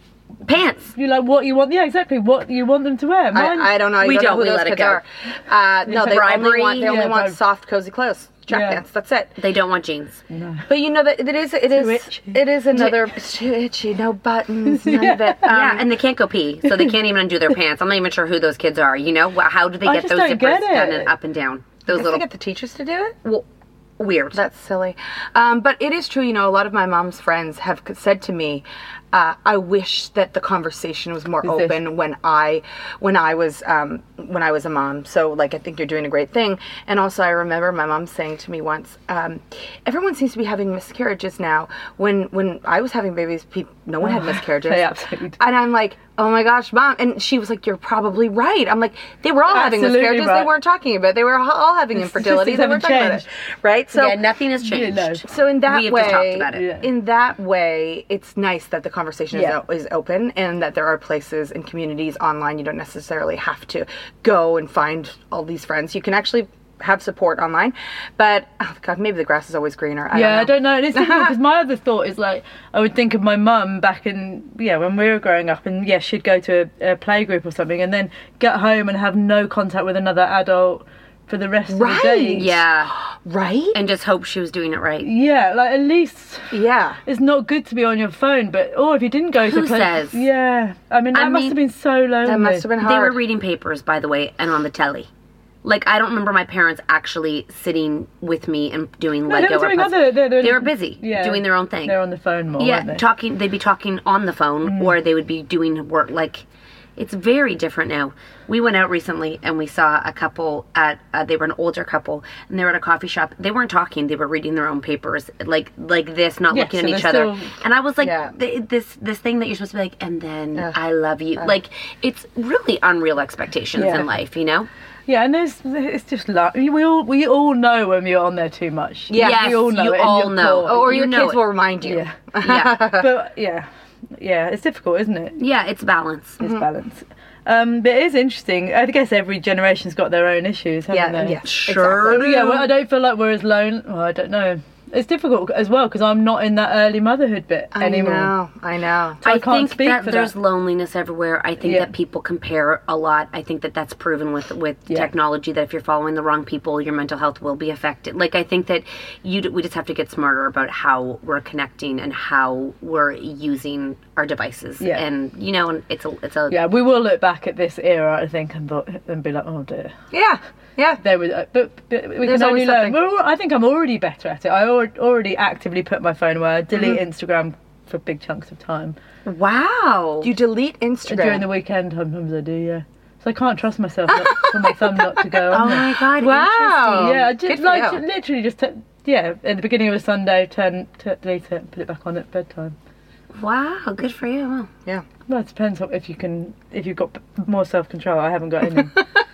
pants? You like what you want? Yeah, exactly. What you want them to wear? Mine, I, I don't know. We You don't, don't, know we who let those it kids go. are. Uh, no, they Bribery? only want they only Yeah, want bribe- soft, cozy clothes, track Yeah. pants. That's it. They don't want jeans. No. But you know that it is it is itchy. it is another it's too itchy. No buttons, none of it. Um, yeah, and they can't go pee, so they can't even undo their pants. I'm not even sure who those kids are. You know, Wh- how do they I get just those don't zippers get done it. and up and down? Those I little get the teachers to do it. well, weird. That's silly. Um, but it is true, you know, a lot of my mom's friends have c- said to me, uh, I wish that the conversation was more Is this- open when I when I was um, when I was a mom. So like I think you're doing a great thing. And also I remember my mom saying to me once, um, everyone seems to be having miscarriages now. When when I was having babies, pe- no one had miscarriages. They absolutely do. And I'm like, oh my gosh, mom. And she was like, you're probably right. I'm like, they were all having Absolutely miscarriages. right. They weren't talking about it. They were all all having The infertility. statistics They weren't haven't talking about it. changed. Right? So yeah, nothing has changed. know. so in that We have way, just talked about it. Yeah. in that way, it's nice that the conversation Yeah. is, o- is open and that there are places and communities online. You don't necessarily have to go and find all these friends. You can actually have support online. But oh God, maybe the grass is always greener. I yeah, I don't know. don't know. And it's difficult because my other thought is like I would think of my mum back in yeah when we were growing up, and yes, she'd go to a, a play group or something, and then get home and have no contact with another adult for the rest Right. of the day. Yeah, Right? and just hope she was doing it right. Yeah, like at least Yeah. it's not good to be on your phone, but or if you didn't go Who to play, says? yeah. I mean that I must mean, have been so lonely. That must have been They hard. were reading papers, by the way, and on the telly. Like I don't remember my parents actually sitting with me and doing No, Lego. they were or doing puzzle- other. They, they, They were busy, yeah, doing their own thing. They're on the phone more. yeah, weren't they? talking. They'd be talking on the phone, or they would be doing work. Like it's very different now. We went out recently and we saw a couple at. Uh, they were an older couple, and they were at a coffee shop. They weren't talking. They were reading their own papers, like like this, not Yeah, looking so at each they're other. still- And I was like, Yeah. th- this this thing that you're supposed to be like, and then Ugh. I love you. Like it's really unreal expectations Yeah. in life, you know. Yeah, and there's it's just like we all we all know when you're on there too much. Yeah. Yes, we all know you it in all your know. core. or You your know kids it. will remind you. Yeah, Yeah, but yeah, yeah, it's difficult, isn't it? yeah, it's balance. It's balance. Um, but it is interesting. I guess every generation's got their own issues, haven't Yeah, they? yeah, Sure. exactly. Yeah, well, I don't feel like we're as lone. Well, I don't know. It's difficult as well because I'm not in that early motherhood bit I anymore. know, I know. So I I, can't think speak that for there's that. loneliness everywhere. I think Yeah. that people compare a lot. I think that that's proven with with Yeah. technology that if you're following the wrong people, your mental health will be affected. Like I think that you d- we just have to get smarter about how we're connecting and how we're using our devices. Yeah. And you know, and it's a it's a Yeah, we will look back at this era, I think, and, thought, and be like, oh dear. Yeah, yeah. There was, uh, but, but we There's can only always learn. something. We're, al- I think I'm already better at it. I al- already actively put my phone away. I delete Mm-hmm. Instagram for big chunks of time. wow. You delete Instagram. During the weekend, sometimes I do, yeah. So I can't trust myself not, for my thumb not to go on Oh there. my god! Wow. Interesting. Yeah, I Good just for like you. ju- literally just t- yeah. At the beginning of a Sunday, turn t- delete it, and put it back on at bedtime. Wow. Good for you. Wow. Yeah. Well, it depends on if you can, if you've got p- more self control. I haven't got any.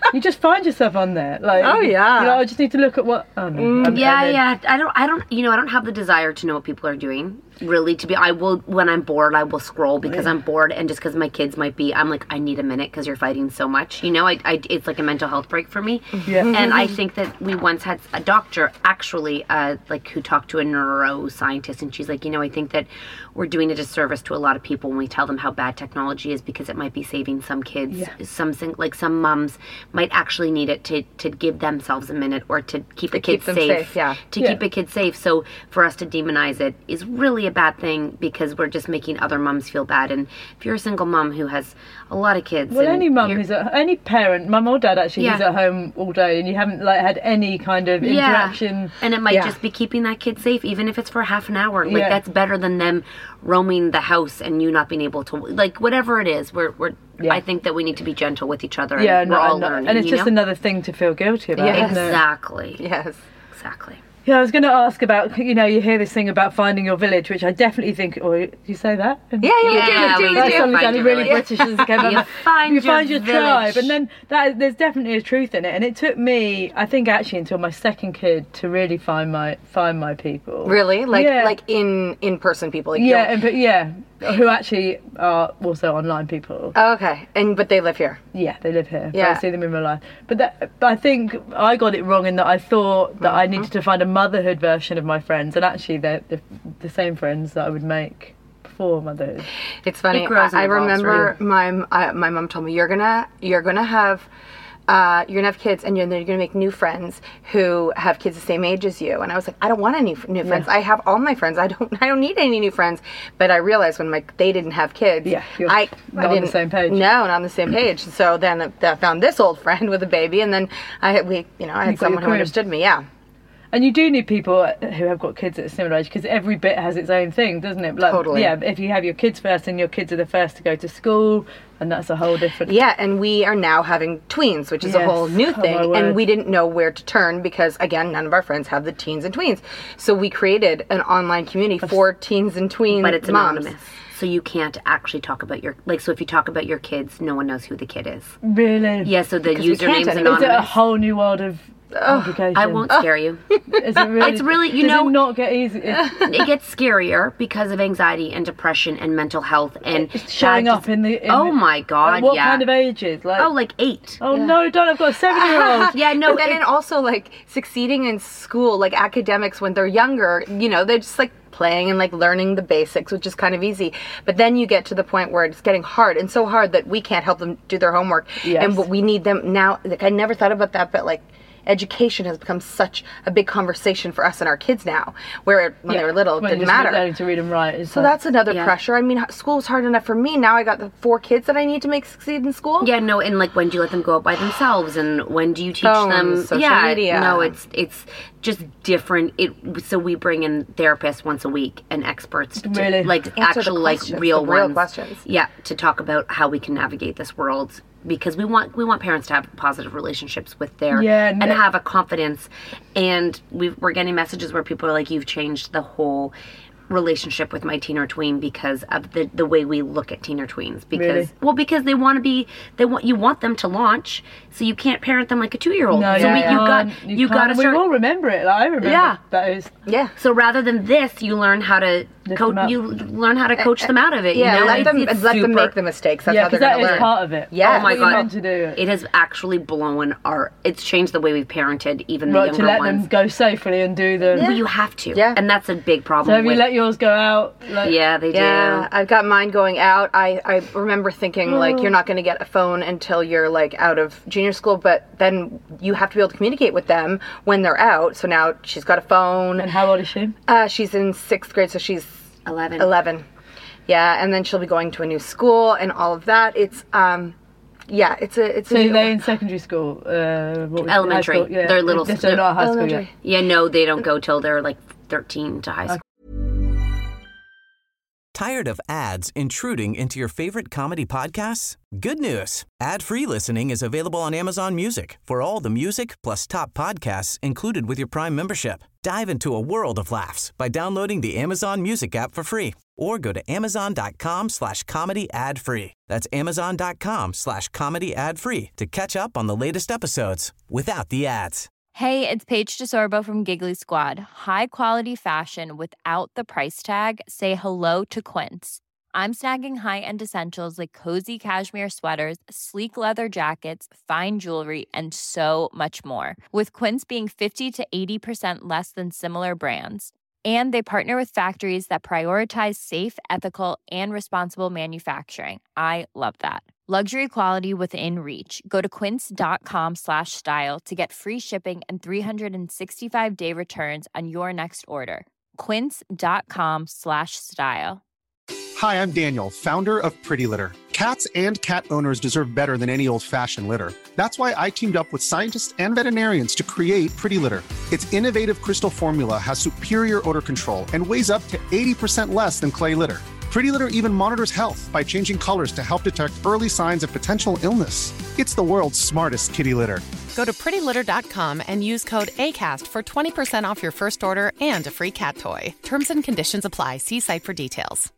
you just find yourself on there. Like, oh yeah. You know, I just need to look at what. Oh, no, Mm, I'm- yeah, I'm in. yeah. I don't. I don't. You know, I don't have the desire to know what people are doing. Really, to be, I will when I'm bored. I will scroll because Yeah. I'm bored, and just because my kids might be. I'm like, I need a minute because you're fighting so much. You know, I, I. It's like a mental health break for me. Yeah. And I think that we once had a doctor actually, uh, like who talked to a neuroscientist, and she's like, you know, I think that we're doing a disservice to a lot of people when we tell them how bad technology is because it might be saving some kids. Yeah. Some sing- like some mums might actually need it to to give themselves a minute or to keep To a kid keep them safe. safe, yeah. To Yeah. keep a kid safe. So for us to demonize it is really a bad thing because we're just making other mums feel bad. And if you're a single mum who has a lot of kids, Well, and any mum you're- who's at, any parent, mum or dad actually, Yeah. who's at home all day, and you haven't like had any kind of Yeah. interaction. And it might Yeah. just be keeping that kid safe, even if it's for half an hour. Like Yeah. that's better than them roaming the house and you not being able to, like whatever it is. We're, we're. Yeah. I think that we need to be gentle with each other. Yeah, and no, we're all no, learning. and it's you just know? another thing to feel guilty about. Yes. Isn't it? Exactly. Yes. Exactly. Yeah, I was going to ask about, you know, you hear this thing about finding your village, which I definitely think, or do you say that? Yeah, yeah, we do, Yeah, we do, we we That do. do. suddenly Find sounded your really village. British as it came out. You find you your find your village. tribe, and then that there's definitely a truth in it. And it took me, I think, actually, until my second kid to really find my find my people. Really? Like Yeah. like in in person people. Like you Yeah, don't- and, but yeah, who actually are also online people. Oh, okay. And but they live here. Yeah, they live here. Yeah. I see them in real life. But, that, but I think I got it wrong in that I thought that I needed to find a motherhood version of my friends, and actually they're the, the same friends that I would make before motherhood. It's funny. It grows and I, I evolves, remember my I, my mom told me you're gonna you're gonna have uh, you're gonna have kids and you're, you're gonna make new friends who have kids the same age as you. And I was like, I don't want any f- new friends. I have all my friends. I don't I don't need any new friends. But I realized when my they didn't have kids. Yeah, you're I, not I on the didn't, same page. No, not on the same page. So then I, I found this old friend with a baby, and then I had we you know I You had got your someone who crib. understood me. Yeah. And you do need people who have got kids at a similar age, because every bit has its own thing, doesn't it? Like, Totally. Yeah, if you have your kids first and your kids are the first to go to school, and that's a whole different... Yeah, and we are now having tweens, which is a Yes. whole new Oh, my thing. word. And we didn't know where to turn because, again, none of our friends have the teens and tweens. So we created an online community for teens and tweens But it's moms. anonymous. So you can't actually talk about your, like, so if you talk about your kids, no one knows who the kid is. Really? Yeah, so the Because we can't username's anymore. Is it a anonymous. whole new world of complication? I won't scare you. Is it really? It's really, you does know- it not get easy? It's It gets scarier because of anxiety and depression and mental health and it's showing that up just- in the... In oh the- my god, like, what yeah. kind of ages? Like, Oh, like eight. oh no, don't, I've got a seven-year-old. Yeah, no, But then it- and also, like, succeeding in school, like, academics when they're younger, you know, they're just, like, playing and, like, learning the basics, which is kind of easy. But then you get to the point where it's getting hard, and so hard that we can't help them do their homework. Yes. And what we need them now, like, I never thought about that, but, like, education has become such a big conversation for us and our kids now, where when they were little, it When didn't you're just matter. learning to read and write. It's So like- that's another Yeah. pressure. I mean, school was hard enough for me. Now I got the four kids that I need to make succeed in school. Yeah, no, and like when do you let them go out by themselves, and when do you teach Phones, them? social yeah, media. no, it's it's just different. It so we bring in therapists once a week and experts, to, Really? like Answer the actual like questions, real the real ones. questions. Yeah, to talk about how we can navigate this world because we want we want parents to have positive relationships with their Yeah, and no- have a confidence. And we we're getting messages where people are like, "You've changed the whole." Relationship with my teen or tween because of the the way we look at teen or tweens because Really? well because they want to be they want you want them to launch so you can't parent them like a two year old No, so you we, you got can't. you, can't. got to start We all remember it. Like, I remember Yeah. those. Yeah. so rather than this you learn how to Lift coach them up. you learn how to coach them out of it Yeah, you know let It's- them it's let them super- make the mistakes. That's Yeah, how they're because that going to is learn. part of it. Yeah. Oh my That's what you're god! meant to do. It has actually blown our. It's changed the way we've parented even Right, the to younger let ones. them go safely and do the... Well, you have to. Yeah. And that's a big problem. So have you with, let yours go out? Like, Yeah, they Yeah, do. I've got mine going out. I, I remember thinking, like, you're not going to get a phone until you're, like, out of junior school, but then you have to be able to communicate with them when they're out. So now she's got a phone. And how old is she? Uh, she's in sixth grade, so she's Eleven. eleven. Yeah, and then she'll be going to a new school and all of that. It's, um, yeah, it's a, it's So a new- they're in secondary school? Uh, what was it, Elementary. high school? Yeah. They're little- They're still not high school yet. Elementary. Yeah, no, they don't go till they're like thirteen to high school. Tired of ads intruding into your favorite comedy podcasts? Good news. Ad-free listening is available on Amazon Music for all the music plus top podcasts included with your Prime membership. Dive into a world of laughs by downloading the Amazon Music app for free or go to amazon.com slash comedy ad free. That's amazon.com slash comedy ad free to catch up on the latest episodes without the ads. Hey, it's Paige DeSorbo from Giggly Squad. High quality fashion without the price tag. Say hello to Quince. I'm snagging high-end essentials like cozy cashmere sweaters, sleek leather jackets, fine jewelry, and so much more. With Quince being fifty to eighty percent less than similar brands. And they partner with factories that prioritize safe, ethical, and responsible manufacturing. I love that. Luxury quality within reach. Go to quince.com slash style to get free shipping and three sixty-five day returns on your next order. Quince.com slash style. Hi, I'm Daniel, founder of Pretty Litter. Cats and cat owners deserve better than any old-fashioned litter. That's why I teamed up with scientists and veterinarians to create Pretty Litter. Its innovative crystal formula has superior odor control and weighs up to eighty percent less than clay litter. Pretty Litter even monitors health by changing colors to help detect early signs of potential illness. It's the world's smartest kitty litter. Go to pretty litter dot com and use code ACAST for twenty percent off your first order and a free cat toy. Terms and conditions apply. See site for details.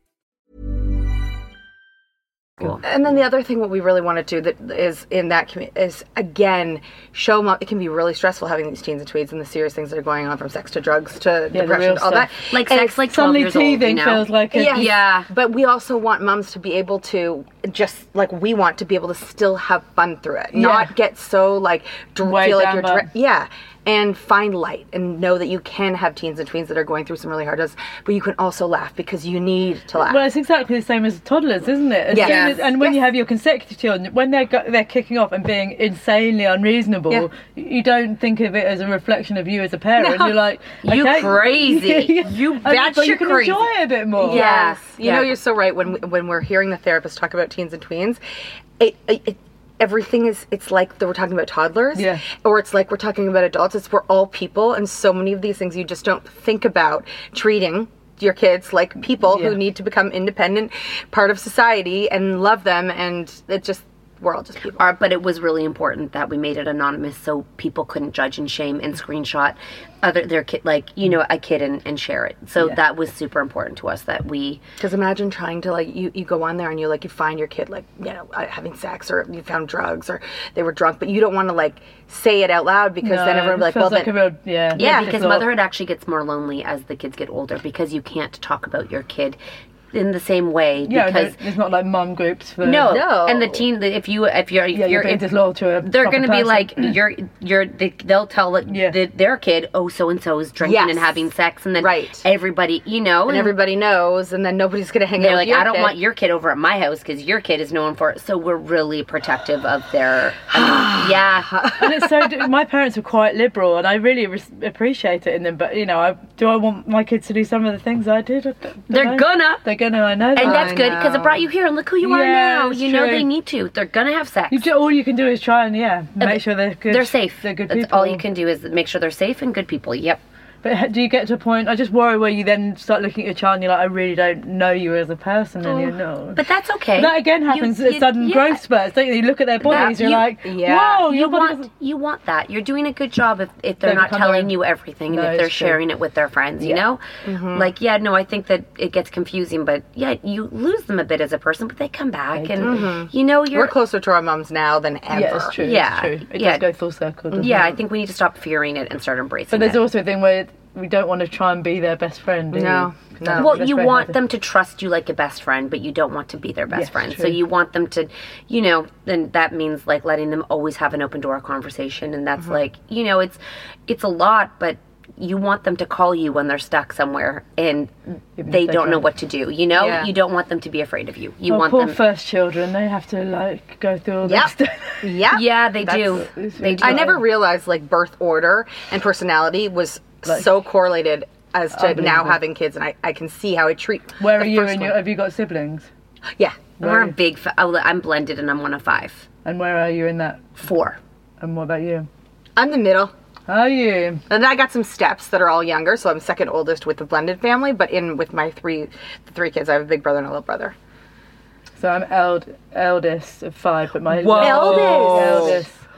And then the other thing what we really want to do that is in that community is, again, show them. It can be really stressful having these teens and tweens and the serious things that are going on, from sex to drugs to yeah, depression, all that. Like and sex, like twelve years old, you know? Feels like yeah, yeah. But we also want mums to be able to, just like we want to be able to still have fun through it, yeah. not get so like dr- Way feel like down you're the- dr- yeah. And find light and know that you can have teens and tweens that are going through some really hard times, but you can also laugh because you need to laugh. Well, it's exactly the same as toddlers, isn't it? As Yes. soon as- and when Yes. you have your consecutive children, when they're go- they're kicking off and being insanely unreasonable, Yeah. you don't think of it as a reflection of you as a parent. No. You're like, You okay. crazy. You And- but batshit you can crazy. enjoy it a bit more. Yes, you Yeah. know, you're so right. When we, when we're hearing the therapists talk about teens and tweens, it, it, it everything is, it's like that we're talking about toddlers, Yeah. or it's like we're talking about adults. It's we're all people, and so many of these things you just don't think about treating your kids like people Yeah. who need to become independent part of society and love them, and it just we're all just people. Are, but it was really important that we made it anonymous so people couldn't judge and shame and screenshot other their kid, like, you know, a kid and, and share it. So Yeah. that was super important to us that we. Because imagine trying to, like, you, you go on there and you like you find your kid, like, you know, uh, having sex, or you found drugs, or they were drunk, but you don't want to like say it out loud because No, then everyone will be it like, well feels like then a real, yeah, Yeah, Yeah, because so- motherhood actually gets more lonely as the kids get older because you can't talk about your kid in the same way. Yeah, because there- there's not like mum groups for no, No. and the teen, the- if you if you're if Yeah, you're you're being if, disloyal to a they're proper going to be person. like you're you're they, they'll tell it, Yeah. the, their kid, oh, so and so is drinking Yes. and having sex, and then Right. everybody, you know, and everybody knows, and then nobody's gonna hang out they're with like, your I don't kid. want your kid over at my house because your kid is known for it. So we're really protective of their, I mean, yeah. And it's so. My parents were quite liberal, and I really res- appreciate it in them. But you know, I, do I want my kids to do some of the things I did? I don't They're know. gonna. They're gonna. I know that. And that's I good because it know. brought you here and look who you are Yeah, now. it's You know true. they need to. They're gonna have sex. You do, all you can do is try and yeah, make sure they're good. They're safe. They're good That's people. all you can do is make sure they're safe and good people. Yep. But ha- do you get to a point? I just worry where you then start looking at your child and you're like, I really don't know you as a person, and you know. But that's okay. But that again happens You- at you- sudden yeah. growth spurts, don't you? You look at their bodies, That- you're you- like, yeah. whoa, you your body want doesn't- you want that. You're doing a good job if, if they're They not become telling their- you everything No, and if they're it's true. sharing it with their friends, you Yeah. know? Mm-hmm. Like, yeah, no, I think that it gets confusing, but yeah, you lose them a bit as a person, but they come back They and, do. you know, you're. We're closer to our mums now than ever. Yeah, it's true. Yeah, it's true. It yeah. does go full circle. doesn't Yeah, it? I think we need to stop fearing it and start embracing But there's it. also a thing where we don't want to try and be their best friend. Do No, you? no. Well, That's you very want hard. them to trust you like a best friend, but you don't want to be their best Yes, friend. true. So you want them to, you know, then that means like letting them always have an open door conversation, and that's like, you know, it's it's a lot, but you want them to call you when they're stuck somewhere and Even they if they don't know don't. what to do. You know, Yeah. you don't want them to be afraid of you. You Oh, want poor them. first children, they have to like go through all Yep. this stuff. Yep. Yeah, they do. That's- They do. I never realized like birth order and personality was Like- so correlated as to now Unbelievable. having kids, and I, I can see how I treat. Where the are you first and your, one. have you got siblings? Yeah. We're a big. Fa- oh, I'm blended, and I'm one of five. And where are you in that? Four. And what about you? I'm the middle. Are you? And then I got some steps that are all younger, so I'm second oldest with the blended family. But in with my three, the three kids, I have a big brother and a little brother. So I'm eld- eldest of five, but my Whoa. eldest.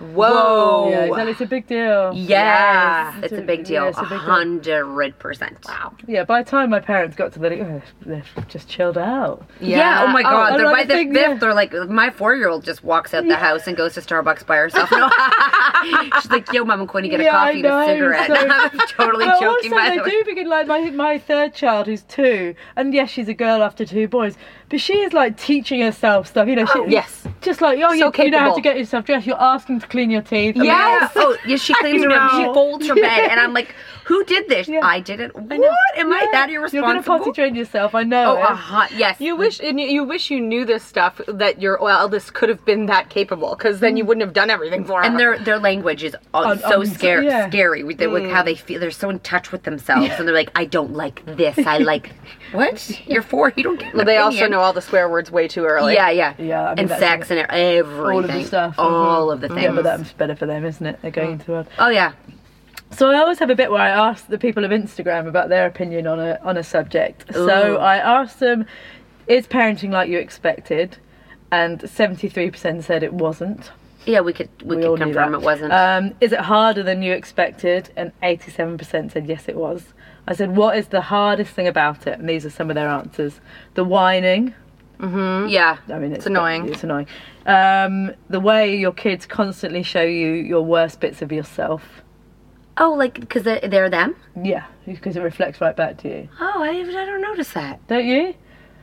Whoa. Yeah, exactly. It's a big deal. Yes, Yeah. it's a big deal. Yeah, it's a big deal. hundred percent. Wow. Yeah, by the time my parents got to the, oh, they've just chilled out. Yeah. Oh my God. Oh, they're I by like the to think, fifth. yeah. They're like, my four-year-old just walks out the house and goes to Starbucks by herself. No. She's like, yo, Mom, I'm going to get a Yeah, coffee I know, and a cigarette. so- I'm totally But joking. also, By they the way. do begin like my my third child, who's two, and yes, she's a girl after two boys, but she is like teaching herself stuff. You know, she, Oh, yes. just like oh, So you, you know how capable. to get yourself dressed. You're asking to clean your teeth. I Yeah. mean, Oh, yeah. She cleans her room. She folds her bed, and I'm like, "Who did this? I did it. What? Am I that You're irresponsible?" gonna potty train yourself. I know. Oh, it. uh-huh. Yes. You wish and you- you wish you knew this stuff, that your eldest could have been that capable, because then you wouldn't have done everything for her. And their their language is all, Um, so um, scary, yeah. scary with, the, with how they feel. They're so in touch with themselves, and they're like, "I don't like this. I like what? You're four. You don't get." An Well, they also opinion." know all the swear words way too early. Yeah, yeah, Yeah, I mean, and that's sex and everything. all of the stuff. All Mhm. of the things. Yeah, but that's better for them, isn't it? They're going into it. Oh yeah. So I always have a bit where I ask the people of Instagram about their opinion on a on a subject. So Ooh. I asked them, "Is parenting like you expected?" And seventy-three percent said it wasn't. Yeah, we could we, We all could knew confirm that. it wasn't. Um, is it harder than you expected? And eighty-seven percent said yes, it was. I said, "What is the hardest thing about it?" And these are some of their answers: the whining. Mm-hmm. Yeah, I mean, it's, It's annoying. It's annoying. Um, the way your kids constantly show you your worst bits of yourself. Oh, like because they're, they're them. Yeah, because it reflects right back to you. Oh, I I don't notice that. Don't you?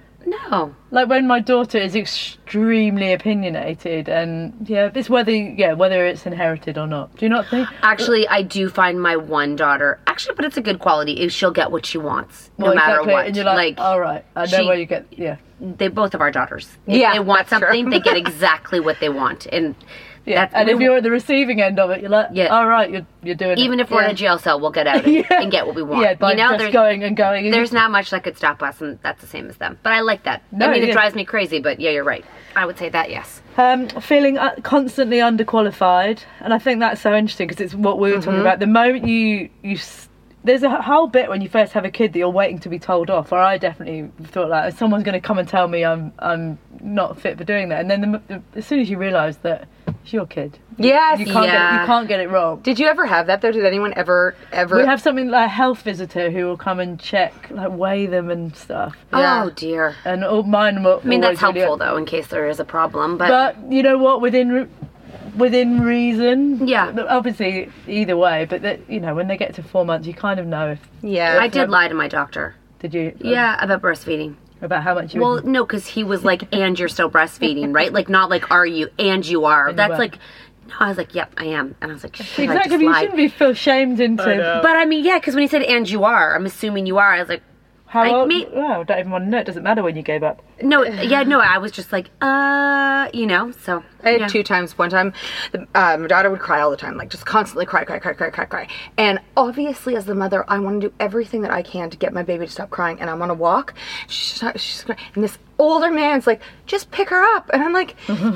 No. Like when my daughter is extremely opinionated, and yeah, it's whether yeah whether it's inherited or not. Do you not think? Actually, I do find my one daughter actually, but it's a good quality. Is she'll get what she wants no Well, matter exactly. what. And you're like, all right, I know she- where you get. Yeah, They both of our daughters. If Yeah, they want that's true. something, they get exactly what they want, and yeah. that's And we- if you're at the receiving end of it, you're like, Yeah. all right, you're you're doing it. even if we're yeah. in a jail cell, we'll get out and, Yeah. and get what we want. Yeah, by you know, just there's going and going. and there's not much that could stop us, and that's the same as them. But I like that. No, I mean, it yeah. drives me crazy, but yeah, you're right. I would say that yes. Um, feeling uh, constantly underqualified, and I think that's so interesting because it's what we were talking about. The moment you you s- there's a whole bit when you first have a kid that you're waiting to be told off. Or I definitely thought like someone's going to come and tell me I'm I'm not fit for doing that, and then the, the, as soon as you realise that it's your kid, Yes. you can't get it, Yeah. you can't get it wrong. Did you ever have that though? Did anyone ever ever? We have something like a health visitor who will come and check, like weigh them and stuff. Yeah. Oh dear. And all mine were. I mean, that's helpful though, in case there is a problem. But, But you know what? Within re- within reason. Yeah. Obviously, either way, but that you know, when they get to four months, you kind of know if. Yeah. I did lie to my doctor. Did you? Yeah, about breastfeeding. About how much you. Well, would, no, because he was like, and you're still breastfeeding, right? Like, not like, are you? And you are. And you That's were. like, no, I was like, yep, I am. And I was like, shit, I exactly. just But you lied. shouldn't be feel shamed into. But I mean, yeah, because when he said, and you are, I'm assuming you are. I was like, How I old? may- Well, I don't even want to know. It doesn't matter when you gave up. no, yeah, no, I was just like, uh, you know, so. I had yeah. two times. One time, the, uh, my daughter would cry all the time, like just constantly cry, cry, cry, cry, cry, cry. And obviously, as the mother, I want to do everything that I can to get my baby to stop crying. And I want to walk. She's not, she's crying. And this older man's like, just pick her up. And I'm like, you think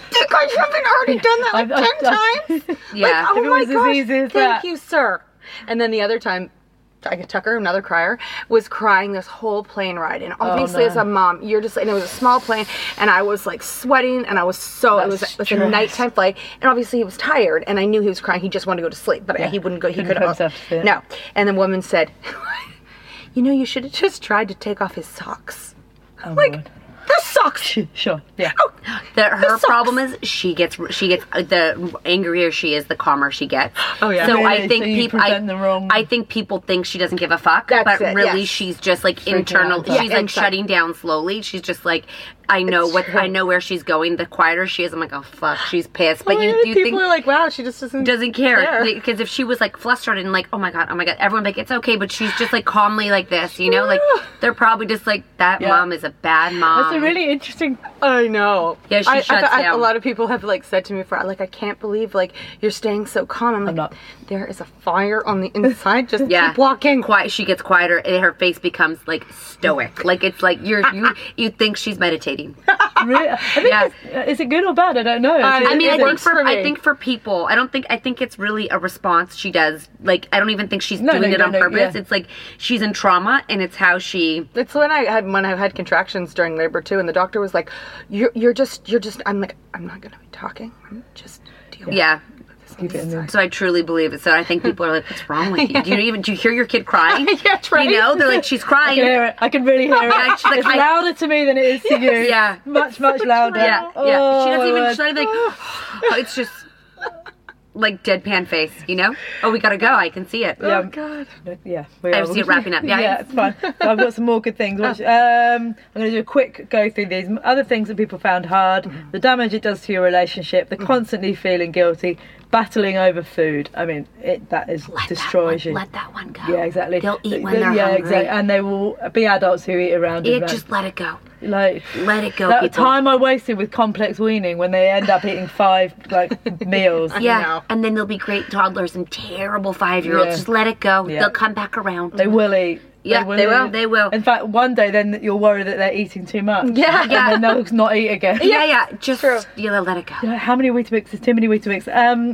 I haven't already done that like I've- I've- ten I've- times? Yeah. Like, oh If it my was as gosh, easy as thank that. you, sir. And then the other time, I could Tucker, another crier, was crying this whole plane ride. And obviously, no. as a mom, you're just, and it was a small plane, and I was like sweating, and I was so, it was, That's it was a stress. nighttime flight, and obviously he was tired, and I knew he was crying. He just wanted to go to sleep, but Yeah. he wouldn't go, he Couldn't couldn't. put himself to sleep. No. And the woman said, you know, you should have just tried to take off his socks. Oh, like, Lord. the socks. Sure. Yeah. Oh, The, her sucks. problem is she gets she gets the angrier she is, the calmer she gets. Oh, yeah. So Really? I think So you people I, present the wrong- I think people think she doesn't give a fuck, That's but it, really yes. she's just like Freaking internal. out. She's Yeah, like inside. shutting down slowly. She's just like I know It's what true. I know where she's going. The quieter she is, I'm like, oh fuck, she's pissed. But Oh, you yeah, you people think are like, wow, she just doesn't doesn't care care. because if she was like flustered and like, oh my god, oh my god, everyone's like, it's okay, but she's just like calmly like this, you know, like they're probably just like that Yeah. mom is a bad mom. That's a really interesting. I know. Yeah, she I, I, shuts I, down. A lot of people have like said to me, for like, I can't believe like you're staying so calm. I'm like, not. there is a fire on the inside. Just Yeah, keep walking. Quiet. She gets quieter, and her face becomes like stoic. Like it's like you're you you think she's meditating. Really, I think Yeah. it's- is it good or bad? I don't know. I- Is it- I mean, is I it- think works for, for I me. think for people, I don't think I think it's really a response she does. Like I don't even think she's No, doing no, it no, on no, purpose. yeah. It's like she's in trauma, and it's how she. It's when I had when I had contractions during labor too, and the doctor was like, "You're you're just, you're just, I'm like, I'm not going to be talking. I'm just dealing Yeah. Keep it in there. So I truly believe it. So I think people are like, "What's wrong with you? Do you even do you hear your kid crying? Yeah, right. You know, they're like, she's I crying. can hear it. I can really hear it. Yeah, she's like, it's I- louder to me than it is to you. Yeah. Much, much louder. Yeah, yeah. Oh, she doesn't even. my She's not even like. It's just like deadpan face. You know? Oh, we gotta go. I can see it. Yeah. Oh, God. Yeah, we I are. see it wrapping up. Yeah. Yeah, it's fine. I've got some more good things. Which, um, I'm going to do a quick go through these. Other things that people found hard, Mm-hmm. the damage it does to your relationship, the constantly feeling guilty, battling over food. I mean, it that is Let destroys that one, you. Let that one go. Yeah, exactly. They'll eat when They- they're yeah, hungry. exactly. And they will be adults who eat around you. It just let it go. Like Let it go. that people. time I wasted with complex weaning when they end up eating five like meals. Yeah, know. and then there'll be great toddlers and terrible five-year-olds. Yeah. Just let it go. Yeah. They'll come back around. They will eat. Yeah, they will, eat. they will. In fact, one day then you'll worry that they're eating too much. Yeah. Yeah. And then they'll not eat again. yeah, yeah. Just yeah, let it go. You're like, how many Weetabix is too many Weetabix? Um,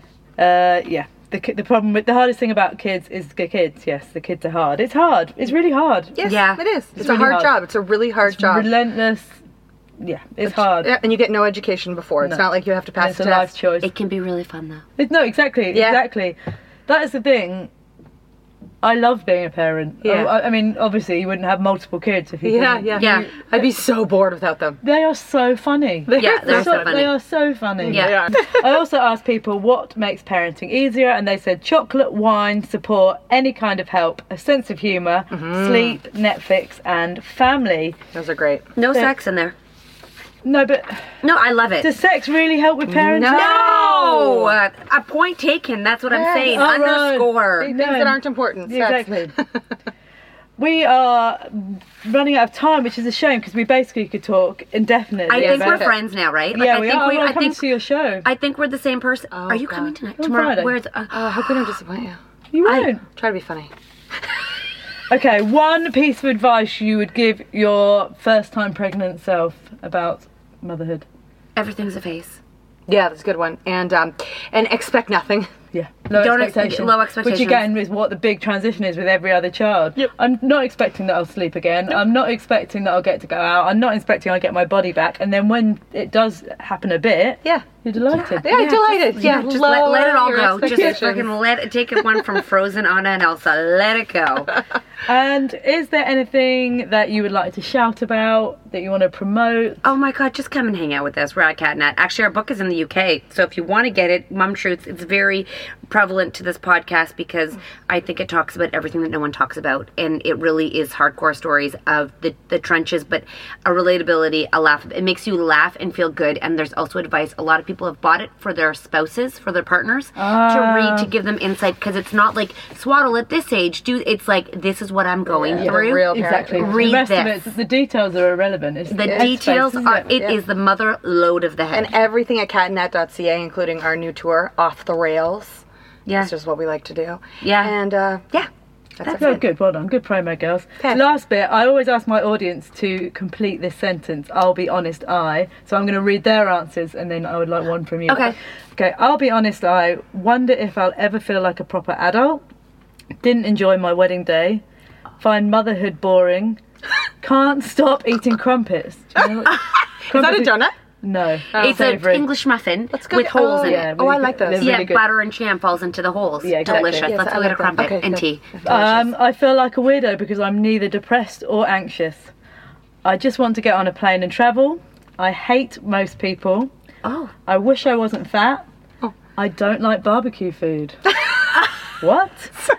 uh, yeah. The ki- the problem with the hardest thing about kids is the kids. Yes, the kids are hard. It's hard. It's really hard. Yes, Yeah. it is. It's, It's a really hard, hard. job. It's a really hard It's job. relentless. Yeah, it's hard. Yeah, and you get no education before. It's No. not like you have to And pass it's a a test. life choice. It can be really fun though. It- no, exactly, Yeah. exactly. That is the thing. I love being a parent. Yeah. I, I mean, obviously, you wouldn't have multiple kids if you Yeah, couldn't. yeah, Yeah. I'd be so bored without them. They are so funny. Yeah, they're so funny. They are so funny. Yeah. I also asked people what makes parenting easier, and they said chocolate, wine, support, any kind of help, a sense of humour, Mm-hmm. sleep, Netflix, and family. Those are great. No So- sex in there. No, but No, I love it. does sex really help with parenting? No, uh, a point taken. That's what I'm Yes. saying. All right. Underscore. Things No. that aren't important. Sex. Exactly. We are running out of time, which is a shame because we basically could talk indefinitely. I think about we're it. friends now, right? Like, Yeah, I we think are. we. Well, I I'm coming think. to see your show. I think we're the same person. Oh, Are you God. coming tonight? On Tomorrow? Friday. Where's? Uh, Oh, how can I disappoint you? You won't. Try to be funny. Okay, one piece of advice you would give your first-time pregnant self about motherhood. everything's a phase. Yeah, that's a good one. And um, and expect nothing. Yeah, low Don't ex- expectations. low expectations. Which again is what the big transition is with every other child. Yep. I'm not expecting that I'll sleep again. I'm not expecting that I'll get to go out. I'm not expecting I'll get my body back. And then when it does happen a bit, Yeah. you're delighted. Yeah, just- delighted. Yeah, just let, let it all lower go. your Just expectations. freaking let it. Take it one from Frozen, Anna and Elsa. Let it go. And is there anything that you would like to shout about, that you want to promote? Oh my God, just come and hang out with us. We're at CatNat. Actually, our book is in the U K, so if you want to get it, Mum Truths, it's very prevalent to this podcast because I think it talks about everything that no one talks about, and it really is hardcore stories of the, the trenches, but a relatability, a laugh. It makes you laugh and feel good, and there's also advice. A lot of people have bought it for their spouses, for their partners, to read, to give them insight, because it's not like, Swaddle, at this age, do. It's like, this is what I'm going Yeah, through. real Exactly. Read the rest this. of it, the details are irrelevant. It's The headspace, details isn't are, it? it is Yeah. the mother load of the head. And everything at catnat dot c a, including our new tour, Off the Rails. Yeah. That's just what we like to do. Yeah. And uh, yeah. that's Oh, it. good. Well done. Good promo, girls. Okay. Last bit. I always ask my audience to complete this sentence. I'll be honest, I. So I'm going to read their answers, and then I would like one from you. Okay. Okay. I'll be honest, I. Wonder if I'll ever feel like a proper adult. Didn't enjoy my wedding day. Find motherhood boring. Can't stop eating crumpets. Do you know what- Is that a crumpets- donut? No. It's Savoury. an English muffin That's good. with holes Oh, in yeah, it. Oh, I really like good. those. They're Yeah, really good. butter and jam falls into the holes. Yeah, exactly. Delicious. Yes, Let's I go get a like that. crumpet Okay, and good. tea. Um, I feel like a weirdo because I'm neither depressed or anxious. I just want to get on a plane and travel. I hate most people. Oh. I wish I wasn't fat. Oh. I don't like barbecue food. What?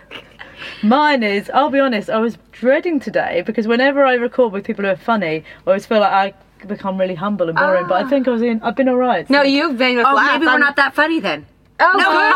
Mine is, I'll be honest, I was dreading today because whenever I record with people who are funny, I always feel like I become really humble and boring, but I think I was in, I've been alright. No, so- you've made us Oh, laugh. maybe we're I'm- not that funny then. Oh,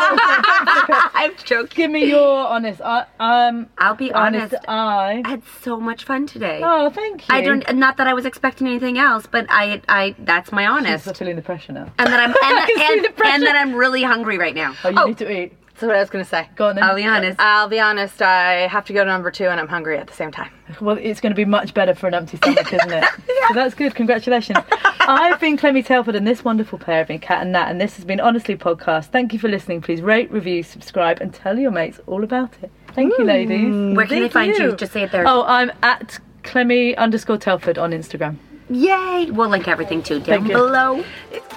I'm joking. Give me your honest, I, um, I'll be honest, honest. I. I had so much fun today. Oh, thank you. I don't. Not that I was expecting anything else, but I. I. That's my honest. I'm feeling the pressure now. And that I'm. I can And, see and, the pressure. and that I'm really hungry right now. Oh, you need to eat. That's what I was going to say. Go on then. I'll be honest. I'll be honest, I have to go to number two and I'm hungry at the same time. Well, it's going to be much better for an empty stomach, isn't it? So that's good. Congratulations. I've been Clemmy Telford, and this wonderful pair have been Cat and Nat, and this has been Honestly Podcast. Thank you for listening. Please rate, review, subscribe, and tell your mates all about it. Thank you, ladies. Where can they Thank find you? Just say it there. Oh, I'm at Clemmy underscore Telford on Instagram. Yay! We'll link everything too down below.